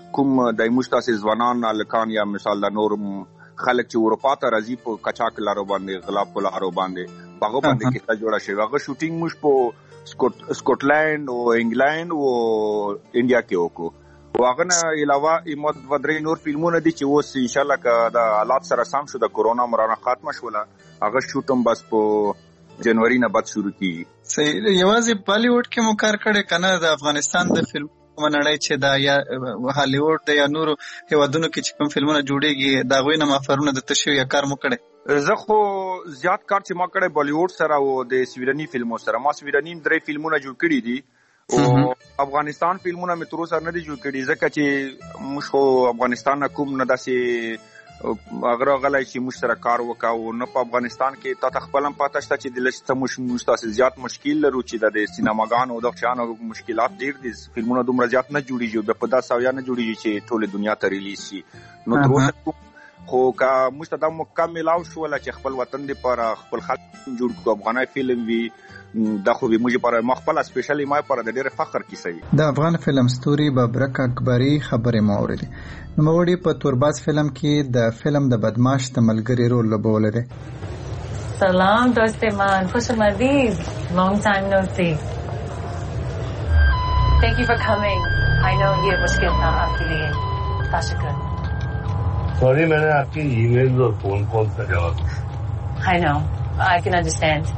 کوم د مشتاس ځوانان الکان یا مثال د نور خلک چې اروپا ته راځي په کچاک لارو باندې غلا په لارو باندې هغه باندې کیسه جوړه شوی. هغه شوټینګ موږ په سکاټلند او انګلند او انډیا کې وکړو. واغه نه علاوه ایمو د ودرې نور فلمونه دي چې اوس ان شاء الله که د حالات سره سم شو د کورونا مرانه ختم شوله هغه شوټم بس په جنوري نه بعد شروع کیږي. صحیح. یوازې بالیوډ کې مو کار کړی کنه د افغانستان د فلم منړی چې دا یا هالیوډ د یا نورو هیوادونو کې چې کوم فلمونه جوړیږي دا غوینه مافرونه د تشوی یا کار مو کړی؟ زه خو زیات کار چې ما کړی بالیوډ سره او د سویډني فلمو سره. ما سویډني درې فلمونه جوړ کړي دي او افغانستان فلمونه مې تر اوسه نه دي جوړ کړي ځکه چې موږ خو افغانستان نه کوم نه داسې اگر غلای چې موږ سره کار وکاو نه په افغانستان کې تا تخپلم پاتہ شته چې د لسته موږ تاسو زیات مشکل لرو چې د سینماګانو د چانو مشکلات ډیر دي. فلمونه دومره زیات نه جوړیږي په داسې یا نه جوړیږي چې ټول دنیا ته ریلیز شي. نو تر اوسه خو کا موږ ته د مکمل او شو چې خپل وطن دی پر خپل خلک جوړ کو افغانای فلم وی دا خو به موږ پر مخبل اسپیشلی ما پر د ډیر فخر کیسه وي. د افغان فلم ستوري ببرک اکبری خبره مو اوریدې. نو موړي په تورباز فلم کې د فلم د بدمعاش د ملګری رول لوبول دي. سلام دوست من، خوش آمدید. long time no see. Thank you for coming. I know ये मुश्किल था आपके लिए. तशक्कुर. सॉरी मैंने आपकी ईमेल और फोन कॉल का जवाब. I know. I can understand.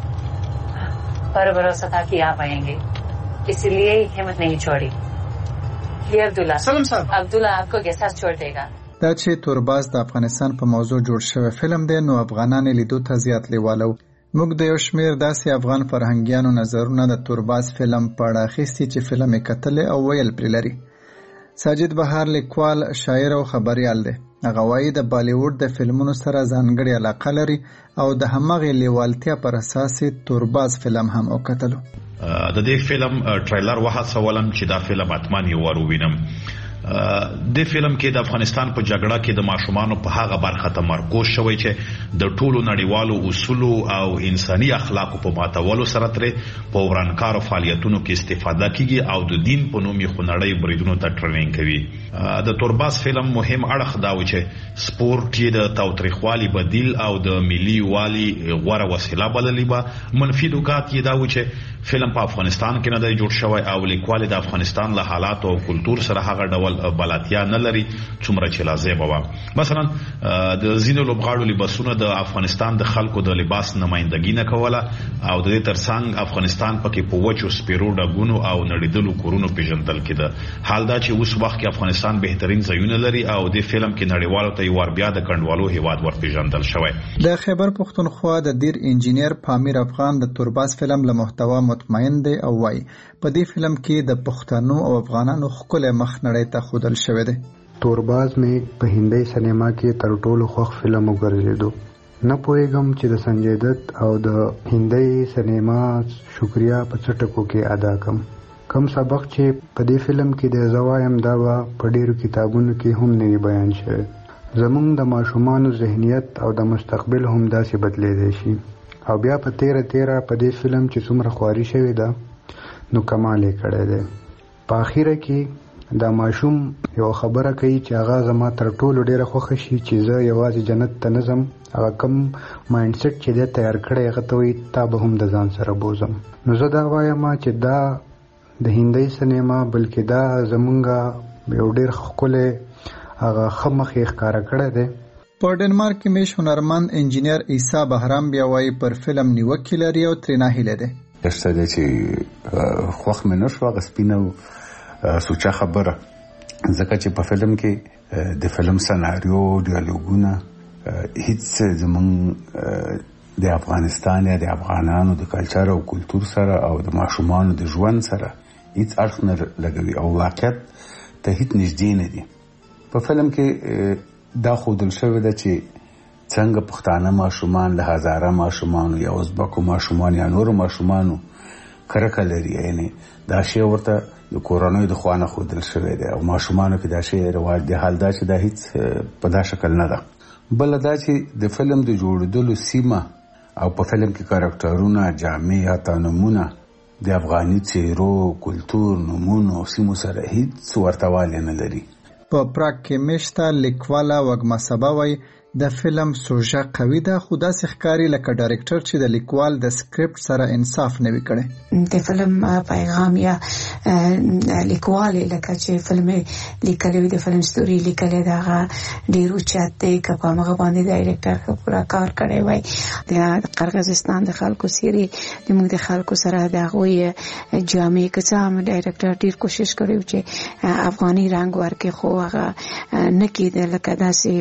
पर भरोसा था कि आप आएंगे, इसलिए हिम्मत नहीं छोड़ी. ये अब्दुल्ला. सलाम साहब. अब्दुल्ला आपको गेस्ट हाउस छोड़ देगा. دا چې تورباز د افغانستان په موضوع جوړ شوی فلم دی نو افغانان لیدو ته زیات لیوالو. موږ د یو شمیر داسې افغان فرهنګیانو نظرونه د تورباز فلم په اړه اخیستي چې فلم یې کتلی او ویل پرې لري. ساجد بهار لیکوال، شاعر او خبریال دی. هغه وایي د بالیوډ د فلمونو سره ځانګړې علاقه لري او د همغې لیوالتیا پر اساس تورباز فلم هم وکتلو. د دې فلم ټریلر وهڅولم چې دا فلم اتمن یو ور ووینم. د فلم کې د افغانستان په جګړه کې د ماشومانو په هغه برخه تمرکز شوی چې د ټولو نړیوالو اصولو او انساني اخلاقو په ماتولو سره ترې په ورانکارو فعالیتونو کې استفاده کیږي او د دین په نوم یې خونړی بریدونو ته ټریننګ کوي. د تورباز فلم مهم اړخ دا و چې سپورت یې د تاوتریخوالي بدیل او د ملي والي غوره وسیله بللی به. منفي نکات یې دا و چې فلم په افغانستان کې نه دی جوړ شوی او لیکوال د افغانستان له حالات او کلتور سره هغه ډول بلاتیا نه لري څومره چې لازم و. مثلا د زینو لوبغاړو لباسونه د افغانستان د خلکو د لباس نمائندګي نه کوله او د دې ترڅنګ افغانستان پکې په وچو سپیرو ډګونو او نړیدلو کورونو پیژندل کېده. حال دا چې اوس وخت کې افغانستان بهترین ځایونه لري او د فلم کې نړیوالو ته یو بیا د کډوالو هیواد ور پیژندل شوی. د خیبر پښتونخوا د دیر انجینیر پامیر افغان د تورباز فلم له محتوا مطمئن دی او وایي په دې فلم کې د پښتنو او افغانانو ښکلی مخ نړۍ ته ښودل شوی دی. تورباز مې په هندۍ سینما کې تر ټولو خوښ فلم وګرځېدو. نه پوهېږم چې د سنجय دت او د هندۍ سینما شکریا په څه ټکو کې ادا کم. کم سبق چې په دې فلم کې د زه وایم دا به په ډېرو کتابونو کې هم نه بیان شوی. زموږ د ماشومانو ذهنیت او د مستقبل هم داسې بدلیدی شي او بیا په تیره تیره په دې فلم چې څومره خواري شوې ده نو کمال یې کړی دی. په اخیره کې دا ماشوم یو خبره کوي چې هغه زما تر ټولو ډیره خوښه شي چې زه یوازې جنت ته نه ځم. هغه کم مایند سیټ چې دی تیار کړی هغه ته وایي تا به هم د ځان سره بوزم. نو زه دا وایم چې دا د هندۍ سینما بلکې دا زمونږ یو ډیر ښکلی هغه ښه مخ یې ښکاره کړی دی. په ډنمارک کې میش هنرمند انجینیر عیسی بهرام بیا وایي پر فلم نیوکې لري او ترې ناهیلی دی. اشته دی چې خوښ مې نه شو هغه سپینه سوچه خبره ځکه چې په فلم کې د فلم سناریو ډیالوګونه هیڅ زمونږ د افغانستان یا د افغانانو د کلچر او کلتور سره او د ماشومانو د ژوند سره هیڅ اړخ نه لګوي او واقعیت ته هیڅ نږدې نه دي. په فلم کې دا ښودل شوی ده چې څنګه پښتانه ماشومان له هزاره ماشومانو یا ازبکو ماشومان یا نورو ماشومانو کرکه لري. یعنی دا شی ورته د کورونو د خوانه ښودل شوی دی او ماشومانو کې دا شی رواج دی. حال دا چې دا هیڅ په دا شکل نه ده. بل دا چې د فلم د جوړېدلو سیمه او په فلم کې کاراکټرونه جامې حتی نومونه د افغاني څیرو کلتور نومونو او سیمو سره هیڅ ورته والی نه لري. په پراګ کې میشته لیکواله وګما سبا وایي د فلم سوژه قوي ده، خو داسې ښکاري لکه ډایرکټر چې د لیکوال د سکرپټ سره انصاف نه وي کړی. د فلم پیغام یا لیکوال لکه چې فلم لیکلی د فلم ستوري لیکلی دا ډیر اوچت دی، که په هغه باندې ډایرکټر پورا کار کړی وای. د قرغیزستان د خلکو سیری د موږ د خلکو سره د هغوی جامې که څه هم ډایرکټر ډیر کوشش کړی چې افغاني رنګ ورکړي، خو هغه نه کېده. لکه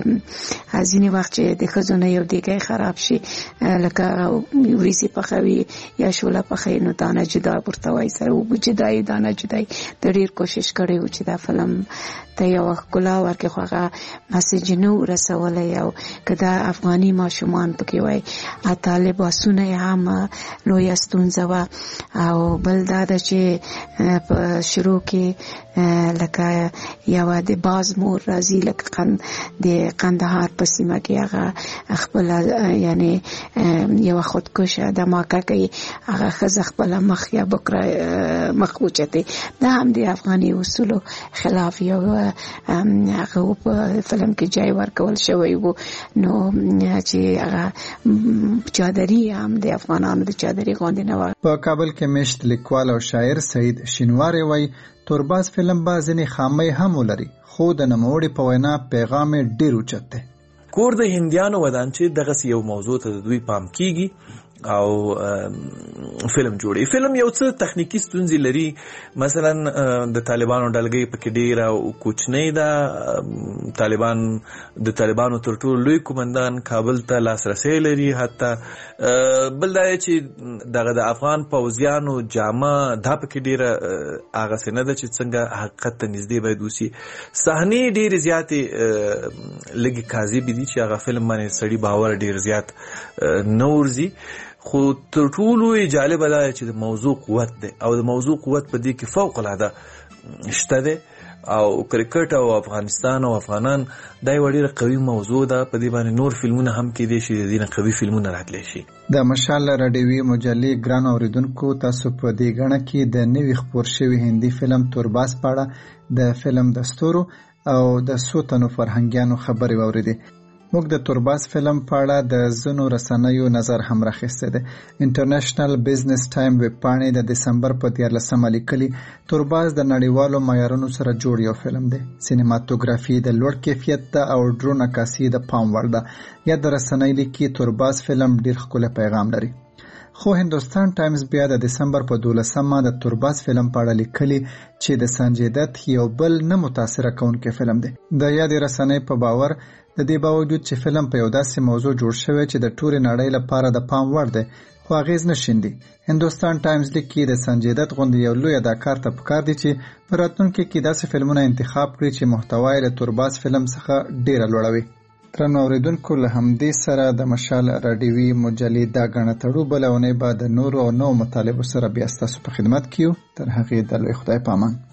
داسې ځینې وخت چې د ښځو نه یو دیګی خراب شي، لکه وریځې پخوي یا شوله پخوي، نو دانه جدا ورته وایي سره اوبه جدایي دانه جدایي. د ډېر کوشش کړی و چې دا فلم ته یوه ښکلا ورکړي، خو هغه مسیج نه و رسولی. او که دا افغاني ماشومان پکې وای، حتی لباسونه یې هم لویه ستونزه وه. او بل دا ده چې په شروع کې لکه یوه د باز مور راځي، لکه د قندهار په سیمه کې هغه خپله یعنی یوه خودکشه دماکه کوي، هغه ښځه خپله مخ یا بکره مخ اوچتې. دا هم د افغاني اصولو خلاف یو هغه په فلم کې جای ورکول شوی و. نو چې هغه چادري هم د افغانانو د چادري غوندې نه وه. په کابل کې میشت لیکوال او شاعر سعید شینواری وایي تورباز فلم به ځینې خامۍ هم ولري، خو د نوموړي په وینا پیغام یې ډېر اوچت دی. کور د هندیانو ودان چې دغسې یو موضوع ته د دوی پام کیږي او فلم جوړي. فلم یو څه تخنیکی ستونزې لري، مثلا د طالبانو ډلګۍ پکې ډیره کوچنۍ ده. طالبان د طالبانو تر ټولو لوی قومندان کابل ته لاسرسی لري. حتی بل دا چې دغه د افغان پوځیانو جامه دا پکې ډیره هغسې نه ده چې څنګه حقیقت ته نږدې باید وسي. صحنې ډیرې زیاتې لږې کاذبې دي چې هغه فلم باندې سړي باور ډیر زیات نه ورځي. خو تر ټولو جالبه ده چې د موضوع قوت دی، او د موضوع قوت په دې کې فوق العاده شته دی. او کرکټ او افغانستان او افغانان دا یو ډېره قوي موضوع ده. په دې باندې نور فلمونه هم کېدای شي، د دې نه قوي فلمونه راتلی شي. د مشال راډیوي مجلې ګران اوریدونکو، تاسو په دې غڼه کې د نوي خپور شوي هندي فلم تورباز په اړه د فلم د ستورو او د څو تنو فرهنګیانو خبرې واورېدې. موږ د تورباز فلم په اړه د ځینو رسنیو نظر هم راخیستی دی. انټرنیشنل بزنس ټایم ویب پاڼې د دسمبر په دیارلسمه لیکلي تورباز د نړیوالو معیارونو سره جوړ یو فلم دی. سینماتوګرافي د لوړ کیفیت ده او ډرون عکاسي د پام وړ ده. یا د رسنۍ لیکي تورباز فلم ډیر ښکلی پیغام لري. خو هندوستان ټایمز بیا د دسمبر په دولسمه د تورباز فلم په اړه لیکلي چې د سنجي دت یو بل نه متاثره کوونکی فلم دی. د یادې رسنۍ په باور د دې باوجود چې فلم په یو داسې موضوع جوړ شوی چې د ټولې نړۍ لپاره د پام وړ دی، خو اغیز نه شیندي. هندوستان ټایمز لیکي د سنجي دت غوندې یو لوی اداکار ته پکار دی چې په راتلونکي کې داسې فلمونه انتخاب کړي چې محتوا یې له تورباز فلم څخه ډیره لوړه وي. درنو اوریدونکو، له همدې سره د مشال راډیوي مجلې دا غڼه تړو. بله اونۍ به د نورو او نوو مطالبو سره بیا ستاسو په خدمت کې یو. تر هغې د لوی خدای په امان.